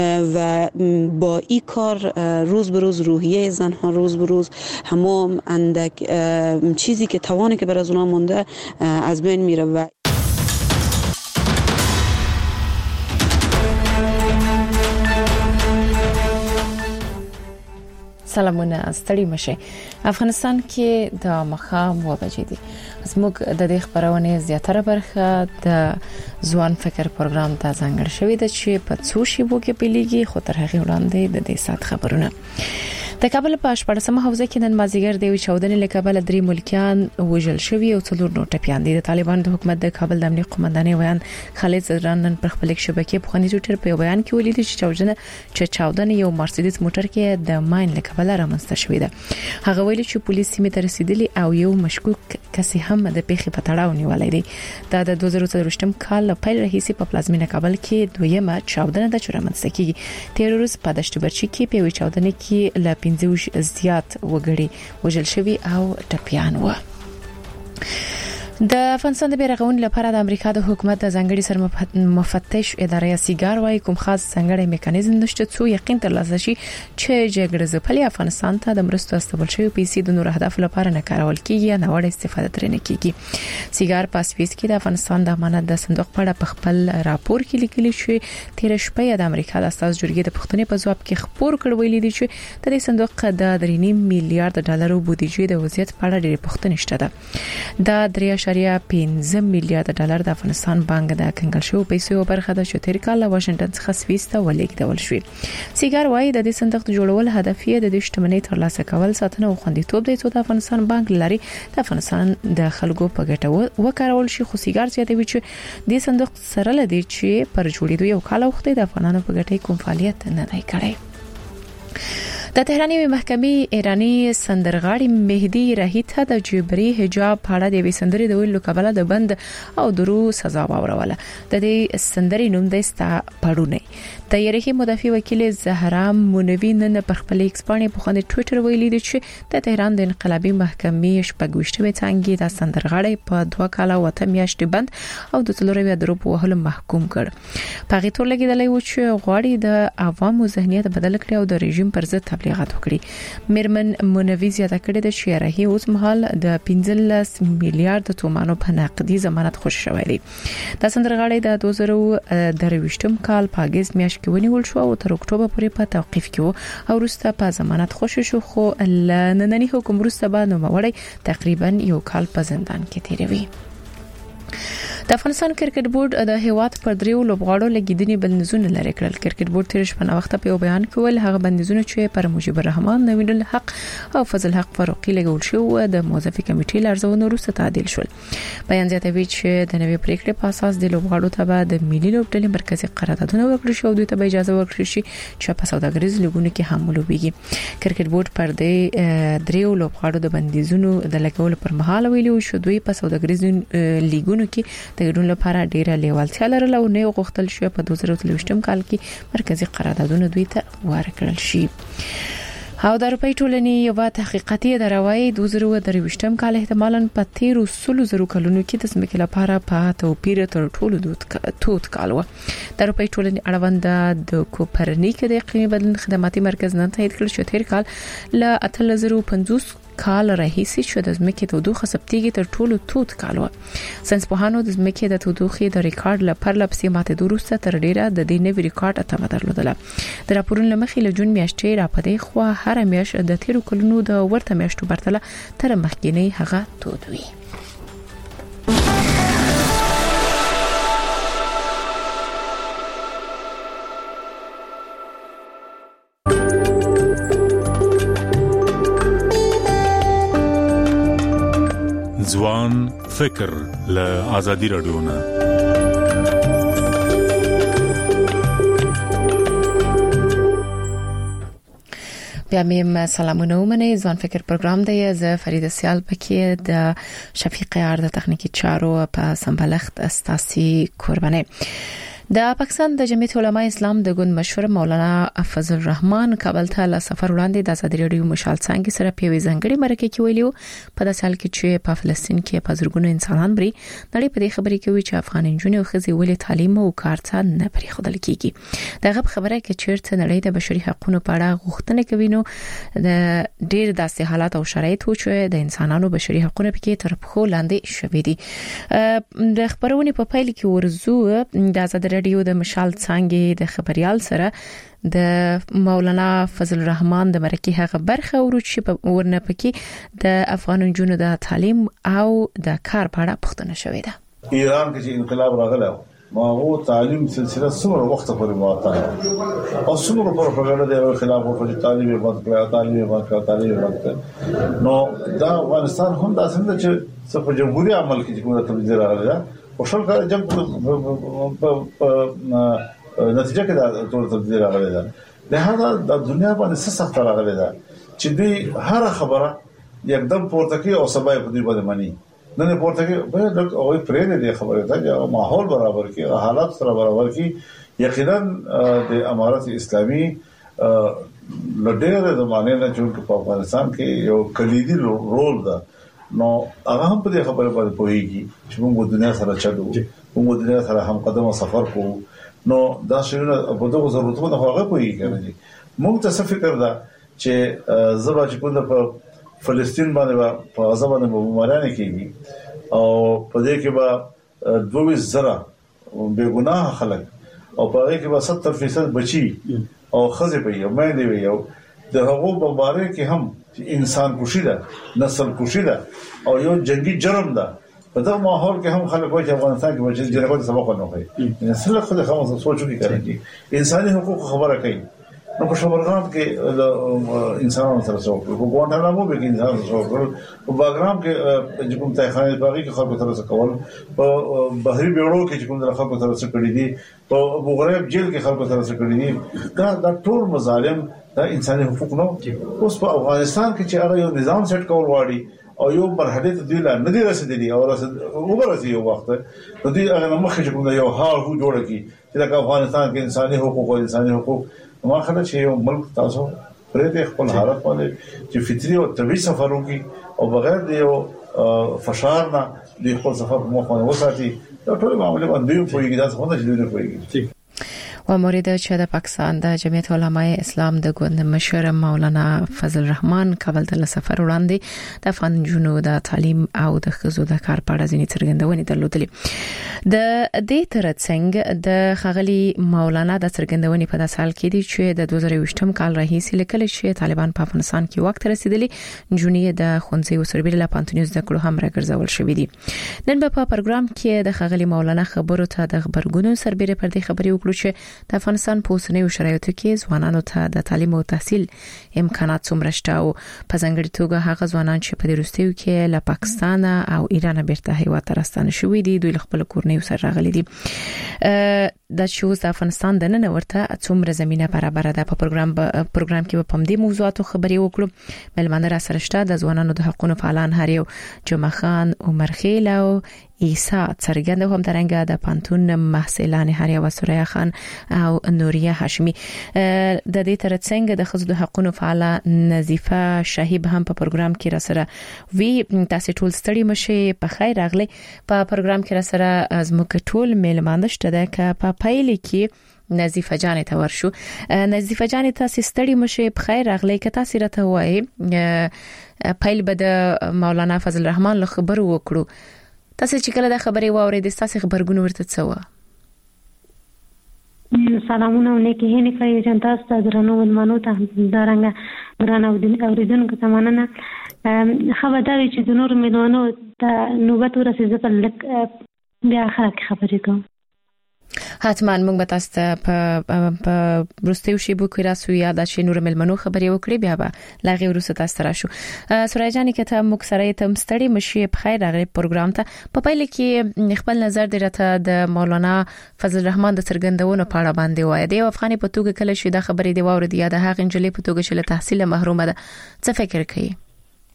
و با این کار روز به روز روحیه زنها روز به روز همون اندک چیزی که توانی که بر از اونها مونده از بین میره. و سلامونه، ستړي مشه. افغانستان کې د مخام و بجې دي. زموږ د دې خبرونه زیاتره برخه د ځوان فکر پروګرام ته ځانګړې شوې ده چې په څو شیبو کې پیلېږي، خو تر هغه وړاندې د دې سات خبرونه. د کابل په 14مه حوزه کې نن مازیګر د چاودنې له کابل 3 ملکیان وژل شوي او 4 نور ټپيان دي. د طالبان د حکومت د کابل د امنیت قومندانۍ ویان خالد زدران نن پر خپل شبکې په خني ټویټر په بیان کې ولیدل چې چاودنه یو مرسيډیز موټر کې د ماین له کابل رامنځته شوې ده. هغه ویلي چې پولیس سیمه ته رسیدلی او یو مشکوک کس هم د پیښې په تړاو نیولای دی. دا د 2023م کال پیل راهیسې په پلازمینه کابل کې دویمه چاودنه د رامنځته کیږي. تیرورز په دشت برچی کې په چاودنه کې ل 15 زیات وګړي وژل شوي او ټپيان و. د افغانستان د بیرغون لپاره د امریکا د حکومت د ځنګړي سرمفتش ادارې سیګار وايي کوم خاص ځنګړي میکانیزم نشته څو یقین ترلاسه شي چې جګړه ځپلي افغانستان ته د مرستو استول شوی پیسې د نور اهداف لپاره نه کارول کیږي یا نه وړ استفاده ترې نه کیږي. سیګار پاسپیس کې د افغانستان د امانت د صندوق په اړه خپل راپور کې لیکلي چې تیر شپه د امریکا د اساس جرګې د پښتنې په ځواب کې خبر کړوي دي چې د دې صندوق د 3.5 میلیارډ ډالرو بودیجې د وضعیت په اړه ډېر پښتنې شته ده. د 3.5 میلیارډ ډالر د افغانستان بانک د کنګل شو پیسو برخه د شتیر کال واشنگټن څخه سویس ته ولیږدول شو. سیګار وايي د دې صندوق جوړول هدف یې د شتمنۍ ترلاسه کول، ساتنه او خوندیتوب دی چې د افغانستان بانک لري د افغانستان د خلکو په ګټه وکارول شي. خو سیګار زیاتوي چې د صندوق سره لدی چې پر جوړېدو یو کال وخت د افغانانو په ګټه کوم فعالیت نه دی کړی. د تهران یوه محکمې ایرانی سندرغاړي مهدی رهی ته د جبري حجاب په اړه د وسندري د ویلو کبله د بند او درو سزا واوروله. د دې سندري نوم د ستا پړونه تیارې مدافع وکیل زهرا مونوی نن پر خپل ایکسپانې په خنده ټویټر ویلي دی چې د تهران د انقلابي محکمې شپږوشتمه څنګه د سندرغاړي په 2 کال او 8 میاشتې بند او د تلوري درو په وهلو محکوم کړ. په هغه تور لګیدلې و چې غواړي د عوامو ذهنیت بدل کړي او د رژیم پر ضد تبلیغات وکړي. میرمن مونوی زیاته کړې ده چې راهي اوس مهال د 15 میلیارډ تومانو په نقدي ضمانت خوش شوی دی. د سندرغاړي د 2023م کال په اگست میاشت کې ونیول شو او تر اکتوبر پورې په توقيف کې وو او وروسته په ضمانت خوش شو، خو نننی حکم وروسته به نو مړی تقریبا یو کال په زندان کې تیروي. د افغانستان کرکټ بورډ د هیواد پر دریو لوبغاړو لګیدنې بندیزونه لري کړل. کرکټ بورډ تیر شپه وخت په بیان کې ول هغه بندیزونه چې پر مجيب الرحمن، نوین الحق او فضل حق فاروقي لګول شو د موظفي کمیټې لارښوونو وروسته تعدیل شول. بیان زیاتوي چې د نوې پریکړې په اساس د لوبغاړو ته د ملي لوبډلې مرکزی قراردادونه ورکړل شي او دوی ته اجازه ورکړل شي چې په سوداګریز لیګونو کې هم ولوبېږي. کرکټ بورډ پر دې دریو لوبغاړو د بندیزونو د لګول پر مهال ویلي شو دوی په سوداګریز لیګونو کې د ګډون لپاره ډیره لیوالتیا لرله او نه غوښتل شو په 2023م کال کې مرکزی قراردادونه دوی ته ورکړل شي. او د اروپای ټولنې یو تحقیقاتي ادارې 2023م کال احتمالاً په 1300 کلونو کې د ځمکې لپاره په توپیر تر ټولو توت کال و. د اروپای ټولنې اړوند د کوپرنیک د اقلیمي بدلون خدماتي مرکز نن تایید کړ چې تیر کال ل 8050 کال راهیسې چې د ځمکې تودوخه ثبتېږي تر ټولو توت کال و. ساينس پوهانو د ځمکې د تودوخې د ریکارډ لپاره لپسې ماته دوروسته تر ډیره د دې نوې ریکارډ اتمه درلودله. د راپورونو لمخې له جون میاشتې را پدې خو هر میاشت د تیرو کلونو د ورته میاشتو برتله تر مخکینی هغه تود وي. ځوان فکر له ازادي رادیو نه. بیا مې سلامونه ومنئ. ځوان فکر پروګرام دی. زه فرید سیال پکې د شفیق یار د تخنیکی چارو په سمبلخت استاسي قربانه. د پاکستان د جمعیت علماء اسلام د ګوند مشر مولانا فضل الرحمن کابل ته له سفر وړاندې د ازادي رادیو مشال څنګه سره په ځنګړي مرکه کې ویلو په داسې حال کې چې په فلسطین کې په زرګونو انسانان بري نړۍ په دې خبرې کوي چې افغان نجونې او ښځې ولې تعلیم او کار ته نه پریښودل کیږي دغه خبره کې چیرته نړۍ د بشري حقوقو په اړه غوښتنه کوي نو د ډیر داسې حالات او شرایط و چې د انسانانو بشري حقوقو پکې تر پخو لاندې شوي دي د خبرونې په پیل کې ورزو د ازادي رادیو د مشال څنګه د خبريال سره د مولانا فضل الرحمن د مرکه هغه برخه ورچې په ورنه پکې د افغان جنونو د تعلیم او د کار په اړه پوښتنه شوې ده ایران کې انقلاب راغلی ما هو تعلیم سلسله څومره وخت پورې معطل او څومره پروپاګاندا د خلاف ورته تعلیم ورکړه نو دا افغانستان هم د څنګه چې په جمهوریت عمل کې کومه تبدیل راغله او شل کال جنگ په نتیجه کې دا ټول تبدیل راغلی ده لهدا د دنیا باندې سخت راغلی ده چې دوی هر خبره یکدم پورته کوي او سبا په دې باندې مانی نه پورته کوي به د او پرې دې خبره ده چې ماحول برابر کې حالات سره برابر کې یقینا د امارت اسلامي لډېر زمانه نه چې په افغانستان کې یو کلیدي رول ده نو هغه هم په دې خبره باندې پوهیږي چې موږ دنیا سره چلو موږ دنیا سره هم قدم سفر کوو نو دا شیونه په دغه ضرورتونو هغه پوهیږي موږ ته څه فکر ده چې زبا چې کوم په فلسطین باندې په غزا باندې بمباران کیږي او په دې کې به 22,000 بے ګناه خلک او په هغه کې به 70% بچي او خزه په یو مې دی یو د هغو بمبارې کې هم انسان کوشي ده نسل کوشي ده او یو جنگي جرم ده په دغه ماحول کې هم خلک وایي چې افغانستان کې وجه جنګ سبق نه کوي نسل خو خاموش سوچو کې کوي انساني حقوق خبره کوي نو په شوبرغام کې انسانانو سره څوک په ګوانټانامو کې انسانانو سره څوک په باګرام کې چې کوم تایخانه باغی کې خلکو سره کول په بحري بیړو کې چې کوم خلکو سره کړی دي په بوغریب جیل کې خلکو سره کړی دي دا ټول مظالم دا انساني حقوق نو اوس په افغانستان کې چې هغه یو نظام سیټ کول واړي او یو مرحله ته دی لا نه دی رسیدلی او ورسې یو وخت نو دی هغه مخکې کوم یو حال هو جوړ کی چې د افغانستان کې انساني حقوق او انساني حقوق ما خلک چې یو ملک تاسو پرې د خپل حالت باندې چې فطري او طبيعي سفر وکي او بغیر د یو فشار نه د خپل سفر په مخ باندې وساتي دا ټول معاملې باندې پوهیږي دا څنګه چې دوی پوهیږي و مورد چې د پاکستان د جمعیت علماء اسلام د ګوند مشر مولانا فضل الرحمن کابل ته سفر وړاندې د افغان جنونو د تعلیم او د ښځو د کار په اړه ځینې څرګندونې درلودلې د دې ترڅنګ د خغلی مولانا د څرګندونې په داسال کې دي چې د 2020م کال راهیسې لیکل چې طالبان په افغانستان کې وخت رسیدلی جنونې د خونځي او سربېره لا پانتونیوز د کړو هم راګرځول شوې دي نن په پروګرام کې د خغلی مولانا خبرو ته د خبرګونو سربېره پر دې خبرې وکړو چې د افغانستان په اوسنیو شرایطو کې ځوانانو ته د تعلیم او تحصیل امکانات څومره شته او په ځانګړي توګه هغه ځوانان چې په دې وروستیو کې له پاکستان او ایران بیرته هیواد ته راستانه شوي دي دوی خپل کورنۍ سره راغلي دي د شوز د افغانستان د نن ورته څومره زمينه برابر ده په پروګرام کې په دې موضوعاتو خبرې وکړو ملمنه را سره شته د ځوانانو د حقوقو فعالان هریو جمعه خان عمر خیل او عیسی څرګند هم درنګه د پانتون محصلان هریو سوریا خان او نوریه هاشمی د دې ترڅنګ د خزو د حقوقو فعاله نظیفه شهیب هم په پروګرام کې را سره وی تاسو ټول ستړي مشه په خیر راغلی په پروګرام کې را سره زموږ ټول میلمانه شته د په پایله کې نظیفه جان ته ورشو نظیفه جان تاسو ستړي مشه په خیر راغلی که تاسو راته وایي پایل به د مولانا فضل الرحمن له خبرو وکړو تاسو چې کله د خبرې واورید تاسو خبرګون ورته څه سلامونه نیکی هني کوي چې تاسو ته درنو ولمنو ته درنګ درنو اوریدونکو ته مننه خبرداري چې د نور مليونو ته نوبت ورسېږي په لک بیا خبرې کوم حتما موږ به تاسو ته په برستیو شی بو کې راسو یا د شنور ملمنو خبرې وکړي بیا به لاغي ورسره تاسو راشو سورای جان کې ته موږ سره ته مستړي مشي په خیر راغلي پروګرام ته په پایله کې خپل نظر درته د مولانا فضل الرحمن د څرګندونو په اړه باندې وایي د افغاني په توګه کله شي د خبرې دی واورد یا د هغه انجلې په توګه چې له تحصیل محرومه ده څه فکر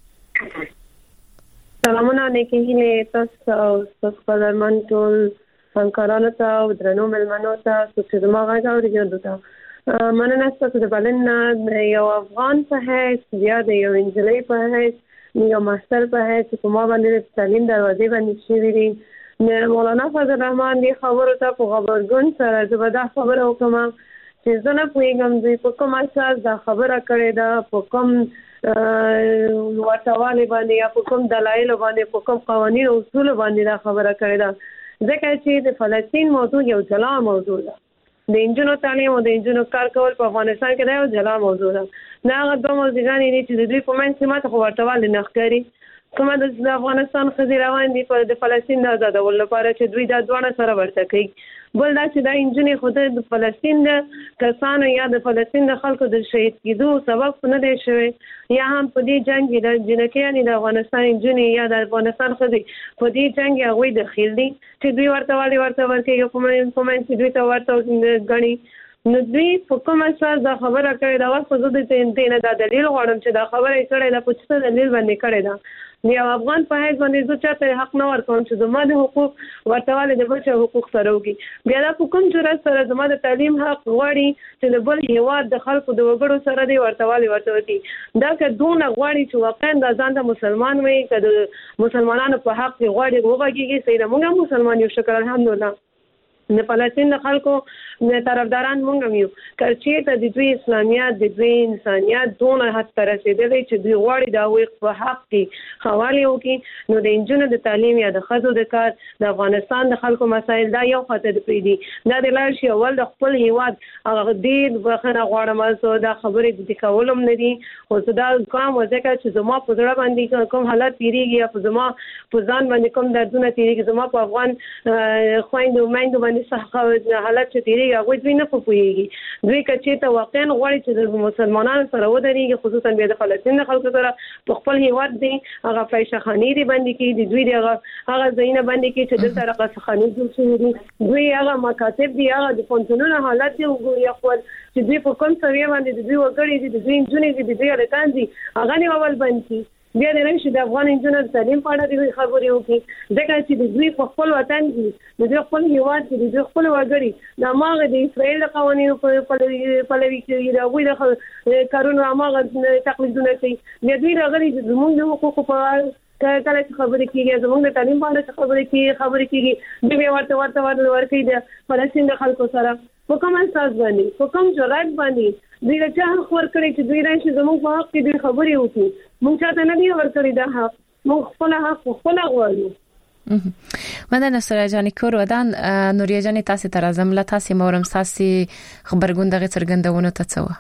کوي سلامونه نیکی هله تاسو او تاسو په درمان ټول همکارانو ته او درنو ملمنو ته چې زما غږ اورېدو ته مننه ستاسو د بلنه یو افغان په حیث یا د یو انجلۍ په حیث یو ماستر په حیث چې ما باندې تعلیم دروازې باندې شوي دي مولانا فضل الرحمن دی خبرو ته په خبرګون سره زه به دا خبره وکړم چې زه نه پوهېږم دوی په کوم اساس دا خبره کړې ده په کوم ورتهوالي باندې یا په کوم دلایلو باندې په کوم قوانینو او اصولو باندې دا خبره کړې ده ځکه چې د فلسطین موضوع یو جلا موضوع ده د انجونو تعلیم او د انجونو کار کول په افغانستان کې دا یو جلا موضوع ده دا هغه دوه موضوعګانې دي چې د دوی په منځ کې ماته خو ورتهوالي نه ښکاري کومه د افغانستان ښځې روان دي د فلسطین د آزادولو لپاره چې دوی دا دواړه سره ورته کوي بل دا چې دا انجونې خو د فلسطین د کسانو یا د فلسطین د خلکو د شهید کېدو سبب نه دی شوی یا هم په دې جنګ کې د جنکیانې د افغانستان انجونې یا د افغانستان ښځې په دې جنګ کې هغوی دخیل دي چې دوی ورته ورکوي په منځ کې دوی ته ورته ګڼي نو دوی په کوم اساس دا خبره کړې ده خو زه د دې نه دا دلیل غواړم چې دا خبره یې کړې ده په څه دلیل باندې کړې ده یو افغان په حیث باندې زه چاته حق نه ورکوم چې زما د حقوق ورتهوالی د بل چا حقوق سره وکړي بیا دا په کوم جرأت سره زما د تعلیم حق غواړي چې د بل هېواد د خلکو د وګړو سره دی ورتهوالی ورته وکړي دا که دونه غواړي چې واقعا دا ځان ته مسلمان وي که د مسلمانانو په حق کې غواړي وغږېږي صحیح ده موږ هم مسلمان یو شکر الحمدلله د فلسطین د خلکو طرفداران مونږ هم یو که چېرته د دوی اسلامیت د دوی انسانیت دونه حد ته رسېدلی چې دوی غواړي د هغوی په حق کې ښه وکړي نو د نجونو د تعلیم یا د ښځو د کار د افغانستان د خلکو مسایل دا یو خواته د پرېږدي دا د لاړ شي اول د خپل هېواد هغه ډېر بخښنه غواړم زه دا خبرې د کول هم نه دي خو زه دا کوم ځکه چې زما په زړه باندې کوم حالت تېرېږي یا په زما په ځان باندې کوم دردونه تېرېږي زما په افغان خویندو میندو باندې صحه حالت چې تېرېږي هغوی دوی نه پوهېږي دوی که چېرته واقعا غواړي چې د مسلمانانو سره ودرېږي خصوصا بیا د فلسطین د خلکو سره په خپل هېواد دی هغه فاحشهخانې دې بندې کړي د دوی د هغه ځایونه بندې کړي چې دلته رقصخانې جوړ شوي دي دوی هغه مکاتب دي هغه د پوهنتونونو حالت دی وګوري خپل چې دوی په کوم سویه باندې د دوی وګړي دي د دوی نجونې دي د دوی هلکان دي هغه دې اول بند کړي بیا د راشي د افغان انجونو د تعلیم په اړه د خبرې وکړي ځکه چې د دوی په خپل وطن کې د دوی خپل هېواد کې د دوی خپل وګړي د هماغه د اسرائیل د قوانینو پلوي کوي د هغوی د کارونو هماغه تقلیدونه کوي بیا دوی راغلي چې زموږ د حقوقو په اړه کله چې خبرې کېږي زموږ د تعلیم په اړه خبرې کېږي دوی بیا ورته ورکوي د فلسطین د خلکو سره په کوم اساس باندې په کوم جرأت باندې دوی له چا حق ورکړی چې دوی راشي زموږ په حق کې دوی خبرې وکړي موږ چاته نه دی ورکړی دا حق موږ خپل حق خپل غواړو مننه سره جانې کور ودان نوریا جانې تاسو ته راځم له تاسو مورم تاسو خبرګون دغه څرګندونو ته څه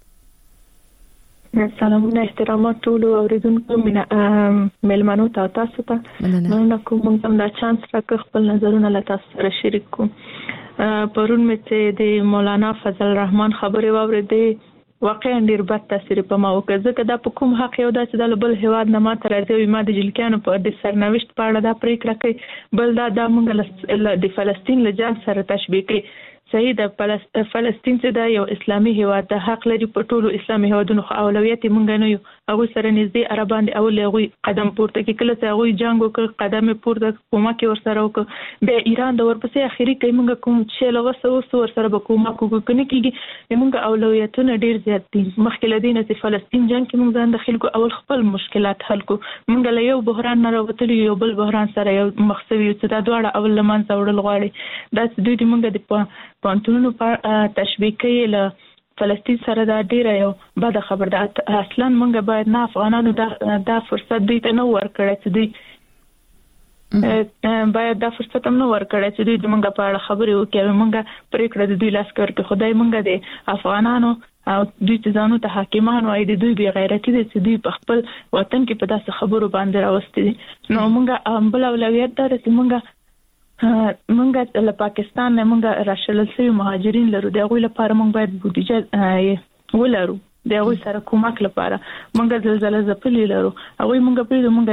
سلامونه احترامات ټول اوریدونکو ملمنو ته تاسو ته مننه کوم موږ هم دا چانس راکړ خپل نظرونه له تاسو سره شریک کوم پرون مې چې د مولانا فضل الرحمن خبرې واورېدې واقعا ډېر بد تاثیر په ما وکړ ځکه دا په کوم حق یو دا چې د بل هېواد نه ماته راځي ما د جلکیانو په د سرنوشت په اړه دا پرېکړه کوي بل دا موږ د فلسطین له جنګ سره تشبیه کوي صحیح د فلسطین چې دا یو اسلامي هېواد د حق لري په ټولو اسلامي هېوادونو خو اولویت مونږ نه یو هغوی سره نږدې عربان دي اول هغوی قدم پورته کوي کله چې هغوی جنګ وکړ قدم پورته کومک ورسره وکړ بیا ایران د ورپسې اخري کوي مونږ کوم چې له وسو ورسره به کومک وکړو نه کېږي مونږ اولویتونه ډېر زیات دي مخکې له دې نه چې فلسطین جنګ کې مونږ ځان داخل کو اول خپل مشکلات حل کو مونږ له یو بحران نه راوتلو یو بل بحران سره یو مخ شوي چې دا دواړه اول له منځه وړل غواړي دا چې دوی مونږ د پانتونو په تشبیه کوي له فلسطین سره دا ډیره یو بده خبر ده اصلا مونږ باید نه افغانانو دا فرصت دوی ته نه ورکړی چې دوی باید دا فرصت هم نه ورکړی چې دوی د مونږ په اړه خبرې وکړي مونږ پرېکړه د دوی لاس کې ورکړي خدای مونږ د افغانانو او دوی چې ځانو ته حاکمان وایي د دوی بې غیرتي دي چې دوی په خپل وطن کې په داسې خبرو باندې راوستي دي نو مونږ بل اولویت دا ده چې مونږ له پاکستان نه مونږ راشل شوي مهاجرین لرو د هغوی لپاره مونږ باید بودیجه ولرو د هغوی سره کومک لپاره مونږ زلزله ځپلي لرو هغوی مونږ پرېږدو مونږ له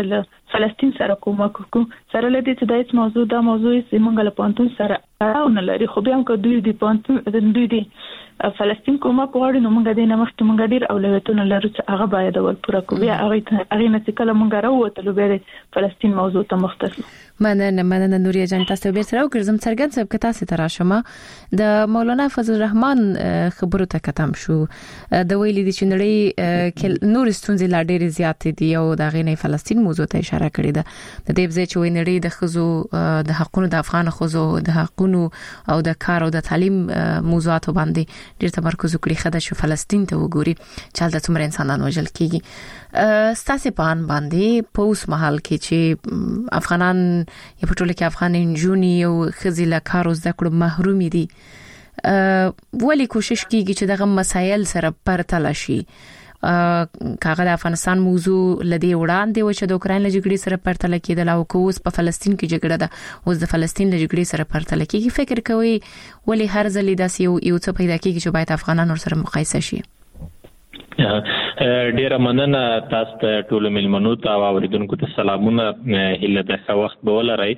فلسطین سره کومک وکړو سره لدې چې د هیڅ موضوع دا موضوع زموږ له پانتون سره اړه نه لري خو بیا هم که دوی د پانتون دوی د فلسطین کومک غواړي نو موږ د نمخته موږ ډیر اولویتونه لرو چې هغه باید ول پوره کوو بیا هغه نه چې کله موږ راووتلو بیا د فلسطین موضوع ته مختص مننه نوریا جان تاسو به سره وګرځم څرګند سب کتا سي تراشمه د مولانا فضل الرحمن خبرو ته کتم شو د ویلي دي چې نړۍ نور ستونزې لا ډېر زیات دي او د غینې فلسطین موضوع ته اشاره کړې ده د دې ځای چې نړۍ د خزو د حقونو د افغان خزو د حقونو او د کار او د تعلیم موضوعات باندې ډېر تمرکز وکړي خدای شو فلسطین ته وګوري چې د څومره انسانان وژل کیږي ستاسو په ان باندې په اوس مهال کې چې افغانان یا په ټوله کې افغان انجونی او خزیله کارو زده کړو محروم دي ولی کوشش کیږي چې دغه مسایل سره پرتل شي کاغه د افغانستان موضوع لدی وړاندې و چې د اوکرين له جګړې سره پرتل کېدل او کوس په فلسطین کې جګړه ده اوس د فلسطین له جګړې سره پرتل کېږي فکر کوي ولی هر ځلې داسې یو څه پیدا کېږي چې باید افغانان سره مقایسه شي ډیره مننه تاسو ته ټول ملمنو ته او اوریدونکو ته سلامونه هله د وخت به ولرئ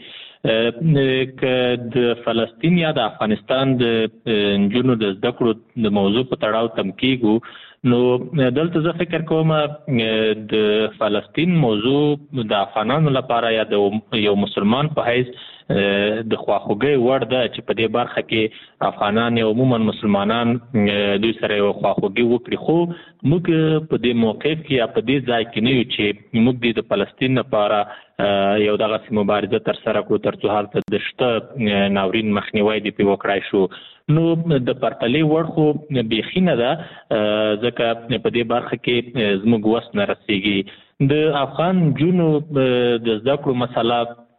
د فلسطین یا د افغانستان د جنونو د زده کړو د موضوع په تړاو تمکیګو نو دلته زه فکر کوم د فلسطین موضوع د افغانانو لپاره یا د یو مسلمان په حیث د خواخوږي وړ ده چې په دې برخه کې افغانان او عموما مسلمانان دوی سره یو خواخوږي وکړي خو موږ په دې موقف کې یا په دې ځای کې نه یو چې موږ د فلسطین لپاره یو دغه مبارزه تر سره کړو تر څو حالت د شته ناورین مخنیوي دی په وکړای شو نو د پرتلې وړ خو بيخینه ده ځکه په دې برخه کې زموږ وس نه رسیږي د افغان جنو د زده کړو مسله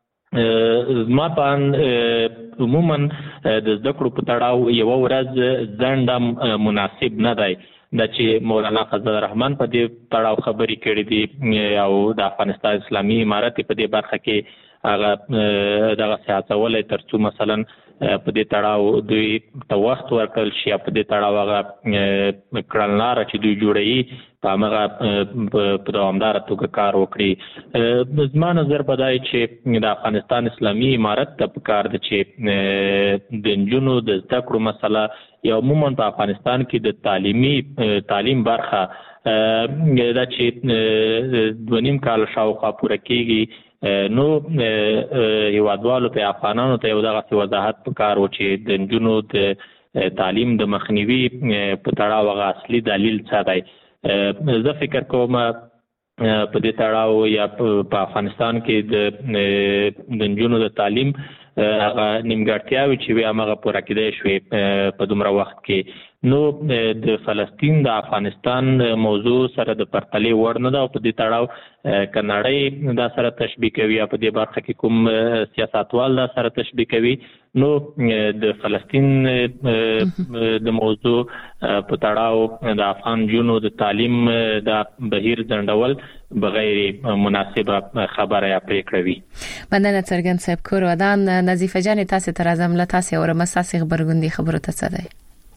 زما په عموما د زده کړو په تړاو یو ورځ ځندم مناسب نه دی د چې مولانا فضل الرحمن په دې تړاو خبرې کړې دي او د افغانستان اسلامي امارت په دې برخه کې هغه دغه سیاستولې ترڅو مثلا په دې تړاو دوی ته وخت ورکړل شي په دې تړاو هغه کړنلار چې دوی جوړي په هغه په دوامدار توګه کار وکړي زما نظر بدای چې د افغانستان اسلامي امارت ته پکار دي چې د جنونو د زده کړو مسله یا عموما په افغانستان کې د تعلیم برخه دا چې 2.5 کال شاوخوا پوره کېږي نو هیوادوالو ته افغانانو ته یو دغه وضاحت پکار و چې د جنونو د تعلیم د مخنیوي په تړاو هغه اصلي دلیل څه دی زه فکر کوم په دې تړاو یا په افغانستان کې د جنونو د تعلیم هغه نیمګړتیاوې چې وي هغه پوره کېدای شوې په دومره وخت کې نو د فلسطین د افغانستان موضوع سره د پرتلې وړ نه ده او په دې تړاو کناړی دا سره تشبیه کوي په دې برخه کې کوم سیاستوال دا سره تشبیه کوي نو د فلسطین د موضوع په تړاو د افغان جنونو د تعلیم د بهیر ځنډول بغیر مناسبه خبره یا پریکړه وي مننه څرګند صاحب کور ودان نظیفه جان تاسو تر اعظم له تاسو اور مساسي خبرګوندي خبرو ته څه دی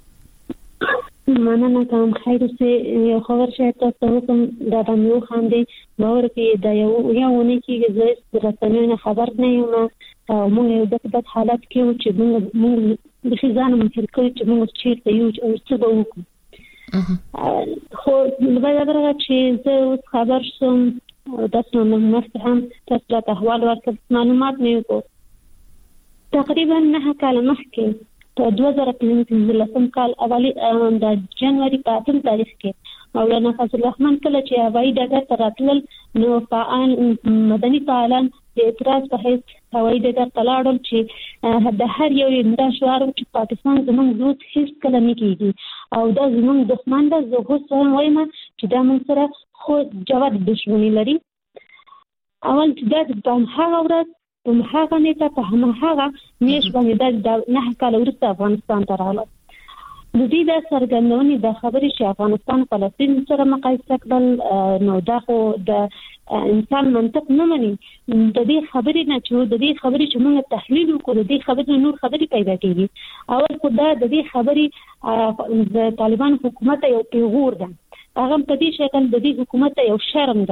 مننه کوم خیر سه یو خبر شه تاسو کوم دا باندې خاندي باور کې دا یو ونه کې زه رسنیو خبر نه یم موږ یو دغه حالت کې چې موږ د ځان مخکې کوي چې موږ چیرته یو او څه به وکړو خو لږه درغه چې زه خبر شوم تاسو نو هم تاسو ته احوال ورکړ معلومات نه وکړو تقریبا 9 کال مخکې په 2015 کال اولی د جنوري په 8 تاریخ کې مولانا فضل الرحمن کله چې هوایي ډګر ته راتلل نو فعال مدني فعالان د اعتراض په هیڅ هوایي ډګر ته لاړل چې د هر یو دا شعار چې پاکستان زموږ دوست هیڅ کله نه کیږي او دا زموږ دښمن ده زه خو څنګه وایم چې دا موږ سره خو جواب دښمنی لري اول چې دا د هغه ورځ په هغه نیټه په هغه میش باندې د 9 کال وروسته افغانستان ته راغله د دې د سرګندونې د خبرې چې افغانستان فلسطین سره مقایسه کړل نو دا خو د انسان منطق نه مني د دې خبرې نه چې د دې خبرې چې موږ تحلیل وکړو د دې خبرې نور خبرې پیدا کیږي اول خو دا د دې خبرې د طالبان حکومت یو پیغور ده هغه په دې شکل د دې حکومت یو شرم ده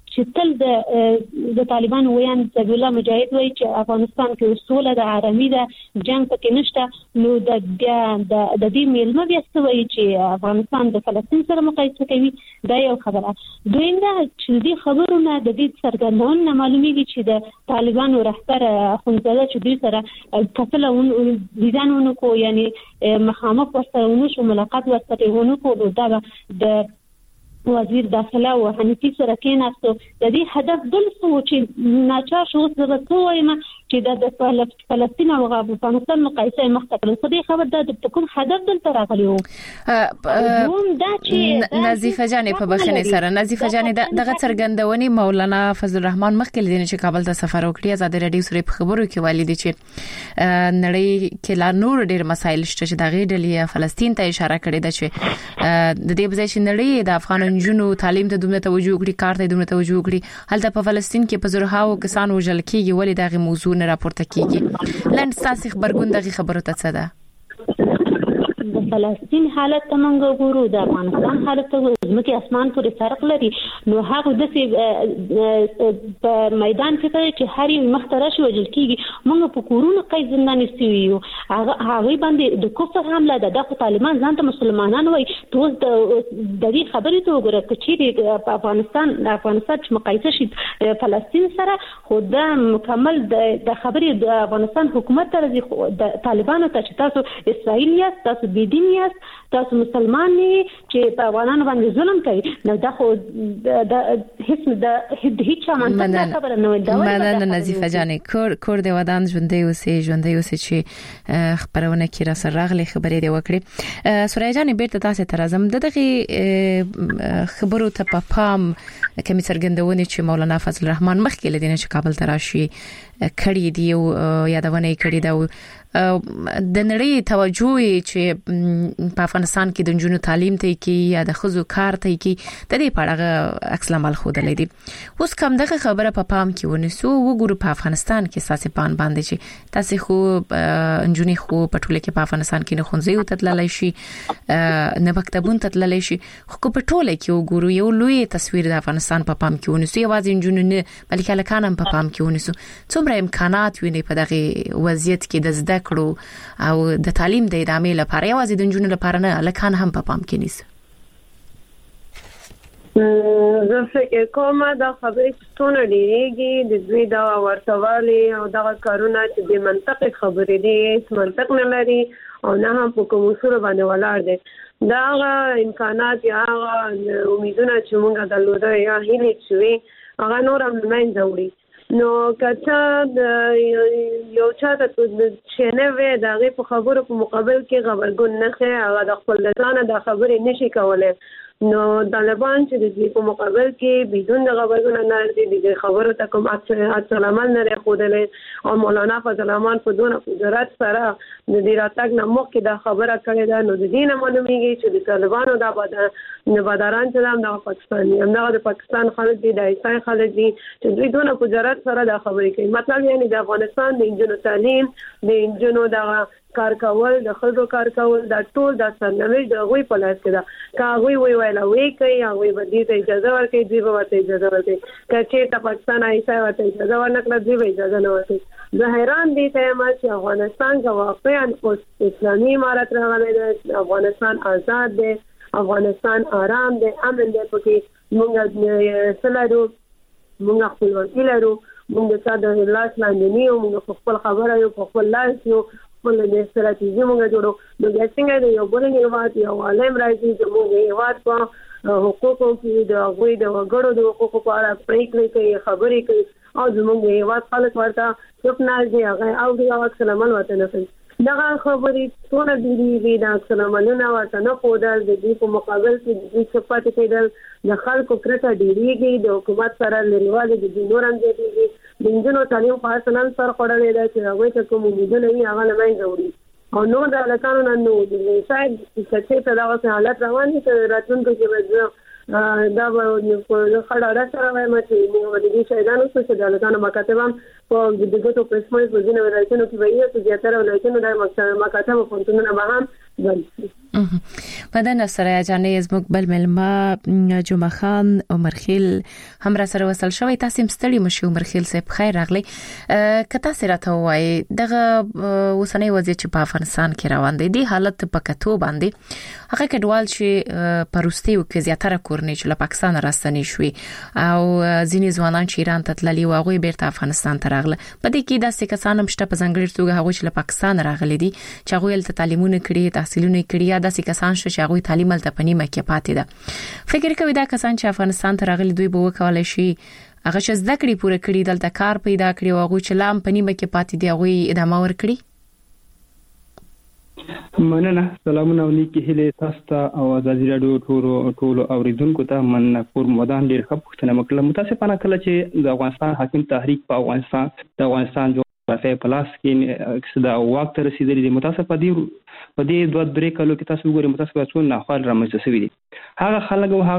چې تل د طالبان ویان ذبیح الله مجاهد وایي چې افغانستان کې سوله د آرامي ده جنگ پکې نشته نو د دې میلمه بیا څه وایي چې افغانستان د فلسطین سره مقایسه کوي دا یو خبره دویم دا چې دې خبرونه د دې څرګندونه معلومیږي چې د طالبانو رهبر خونزاده چې دوی سره کتلون دیدنونو کو یعنی مخامخ ورسره شو ملاقات ورسره ونه کو دا د وزیر داخله او حنفي سره کېناستو د دې هدف بل څه چې ناچار شو زبرته وایم چې د فلسطین او افغانستان مقایسه مختلفه په دې خبر د کوم هدف دلته راغلی وو دا چې نظیفه جان په بخنه سره نظیفه جان دغه څرګندونې مولانا فضل الرحمن مخکې دي چې کابل ته سفر وکړي آزاد رادیو سره په خبرو کې والي دي چې نړۍ کې لا نور ډېر مسایل شته چې دغه ډلې فلسطین ته اشاره کړې ده چې د دې بځای چې نړۍ د افغان جنو تعلیم ته دومره توجه وکړي کار ته دومره توجه وکړي هلته په فلسطین کې په زرهاو کسان وژل کېږي ولې دغه موضوع نه راپورته کیږي لند تاسو خبرګون دغه خبرو ته څه ده د فلسطین حالت ته موږ ګورو د افغانستان حالت ته ځمکې اسمان پورې فرق لري نو هغه د په میدان کې چې هر یو مختره شو وجل کیږي موږ په کورونو کې زندان استویو هغه باندې د کفر حمله ده د طالبان ځان ته مسلمانان وای ټول د دې خبرې ته وګوره چې په افغانستان چې مقایسه شي فلسطین سره خو دا مکمل د خبرې د افغانستان حکومت ترځي د طالبانو ته چې تاسو اسرائیل یاست تاسو بيدین یاست تاسو مسلمان نه چې په افغانانو باندې ظلم کوي نو دا خو د هیڅ منطقه خبره نه وي دا مننه نظیفه جان کور د ودان ژوندې اوسې چې خبرونه کې را سره راغلي خبرې دی وکړي سوریا جان بیرته تاسو ته راځم دغه خبرو ته په پام کمی څرګندونه چې مولانا فضل الرحمن مخکې لدینه چې کابل ته راشي کړي دی او یادونه کړي دا د نړۍ توجه چې په افغانستان کې د جنونو تعلیم ته کې یا د خزو کار ته کې د دې پړغه عکس العمل خوده لیدي اوس کوم دغه خبره په پام کې ونیسو وګورو په افغانستان کې ساسي پان باندې چې تاسو خو انجونی خو په ټوله کې په افغانستان کې نه خونځي او تدللای شي نه مکتبون تدللای شي خو په ټوله کې وګورو یو لوی تصویر د افغانستان په پام کې ونیسو یوازې انجونی نه بلکې الکان هم په پام کې ونیسو څومره امکانات ویني په دغه وضعیت کې د زده کړو او د تعلیم د ادامې لپاره یوازې د انجونو لپاره نه الکان هم په پام کې نیسي زه فکر کوم دا خبرې څونه ډیریږي د دوی دا ورتوالي او دا کارونه چې د منطق خبرې دي هیڅ منطق نه لري او نه هم په کوم اصول باندې ولاړ دي دا امکانات یا امیدونه چې موږ درلوده یا هیله چې هغه نور هم نه وړي نو کته یو چاته چې نه وي دا غي په خبرو په مقابل کې خبرګون نه خي هغه د خپل ځان د خبرې نشي کولای نو طالبان چې د دې په مقابل کې بدون د خبرګون نه دي د خبرو ته کوم اصل عمل نه خوده او مولانا فضل الرحمن په دونه قدرت سره د دې راتګ نه مخکې د خبره کړې ده نو د دې نه معلومیږي چې د طالبانو د باداران چې د پاکستان هم د پاکستان خلک دي د ایسای خلک دي چې دوی دونه قدرت سره د خبرې کوي مطلب یعنی د افغانستان د انجونو تعلیم د انجونو د کار کول د خلکو کار کول د ټول د سرنوشت د غوي په لاس کې ده کا غوي ویلا وی کوي هغه به دې ته اجازه ورکړي دی به ورته اجازه ورکړي چې ته پاکستان ایسای ورته اجازه ورنکړه دی به اجازه نه ورکړي زه حیران دي ته ما چې افغانستان کا واقعا اسلامي امارت راغلی دی افغانستان آزاد دی افغانستان آرام دی امن دی پکې موږ سلارو موږ خپلواکي لرو موږ ساده لاس لاندې نه یو موږ خپل خبره یو خپل لاس یو خپل د استراتیژي موږ جوړو نو څنګه د یو بل هیواد یو عالم راځي چې موږ هیواد په حقوقو کې د غوي د وګړو د حقوقو په اړه پریکړې کوي خبرې کوي او زموږ هیواد خلک ورته چپ نه دي هغه او د اکثر عمل وته نه کوي دغه خبرې ټول دي د اکثر عملونه ورته نه پودل د دې په مقابل کې د صفات کېدل د خلکو کرته ډیریږي د حکومت سره لريواله د نورم دي د انجنونو تعلیم په اصل سره خړلې ده چې هغه ته کوم امیدونه وي هغه نه وي او نو د لکانو نن نو شاید چې ته دا حالت روان دي چې راتلونکي کې دا په خړاړه سره وایم چې موږ د دې شایدانو څخه د لکانو مکاتبم په دغه ټو پرسمای په ځینې ولایتونو کې وایي چې زیاتره ولایتونو د مکاتبو فونټونه به هم مدن سره جانې زموږ بل ملما جمعه خان عمر خیل هم را سره وصل شوی. تاسو مستړي مشو عمر خیل صاحب خیر راغلی. کته سره ته وای دغه وسنۍ وضعیت چې په افغانستان کې روان دی د حالت په کتو باندې هغه کډوال چې پروستیو کې زیاتره کورنۍ چې له پاکستان راستنی شوي او ځینې ځوانان چې ایران ته تللي او هغه بیرته افغانستان ته راغله. په دې کې داسې کسان هم شته په ځانګړي توګه هغه چې له پاکستان راغلي دي چې هغه له تعلیمونه کړي تحصیلونه کړي داسې کسان چې هغه تعلیم ته پنیمه کې پاتې ده. فکر کوي دا کسان چې افغانستان ته راغلي دوی به وکولای شي هغه چې زده کړې پوره کړي دلته کار پیدا کړي او هغه چې لام پنیمه کې پاتې دي هغه ادامه ورکړي. مننه. سلامونه او نیکی هیله تاسو ته او ازادي رادیو ټولو اوریدونکو ته. مننه پور مدان ډیر ښه پوښتنه وکړه. متاسفانه کله چې د افغانستان حاکم تحریک په افغانستان جغرافیه پلاس کې د واک ته رسیدلی دی. متاسفه په دې 2-3 کلو کې تاسو وګورئ متاسفه څو ناخوال رامنځته شوي دي. هغه خلک او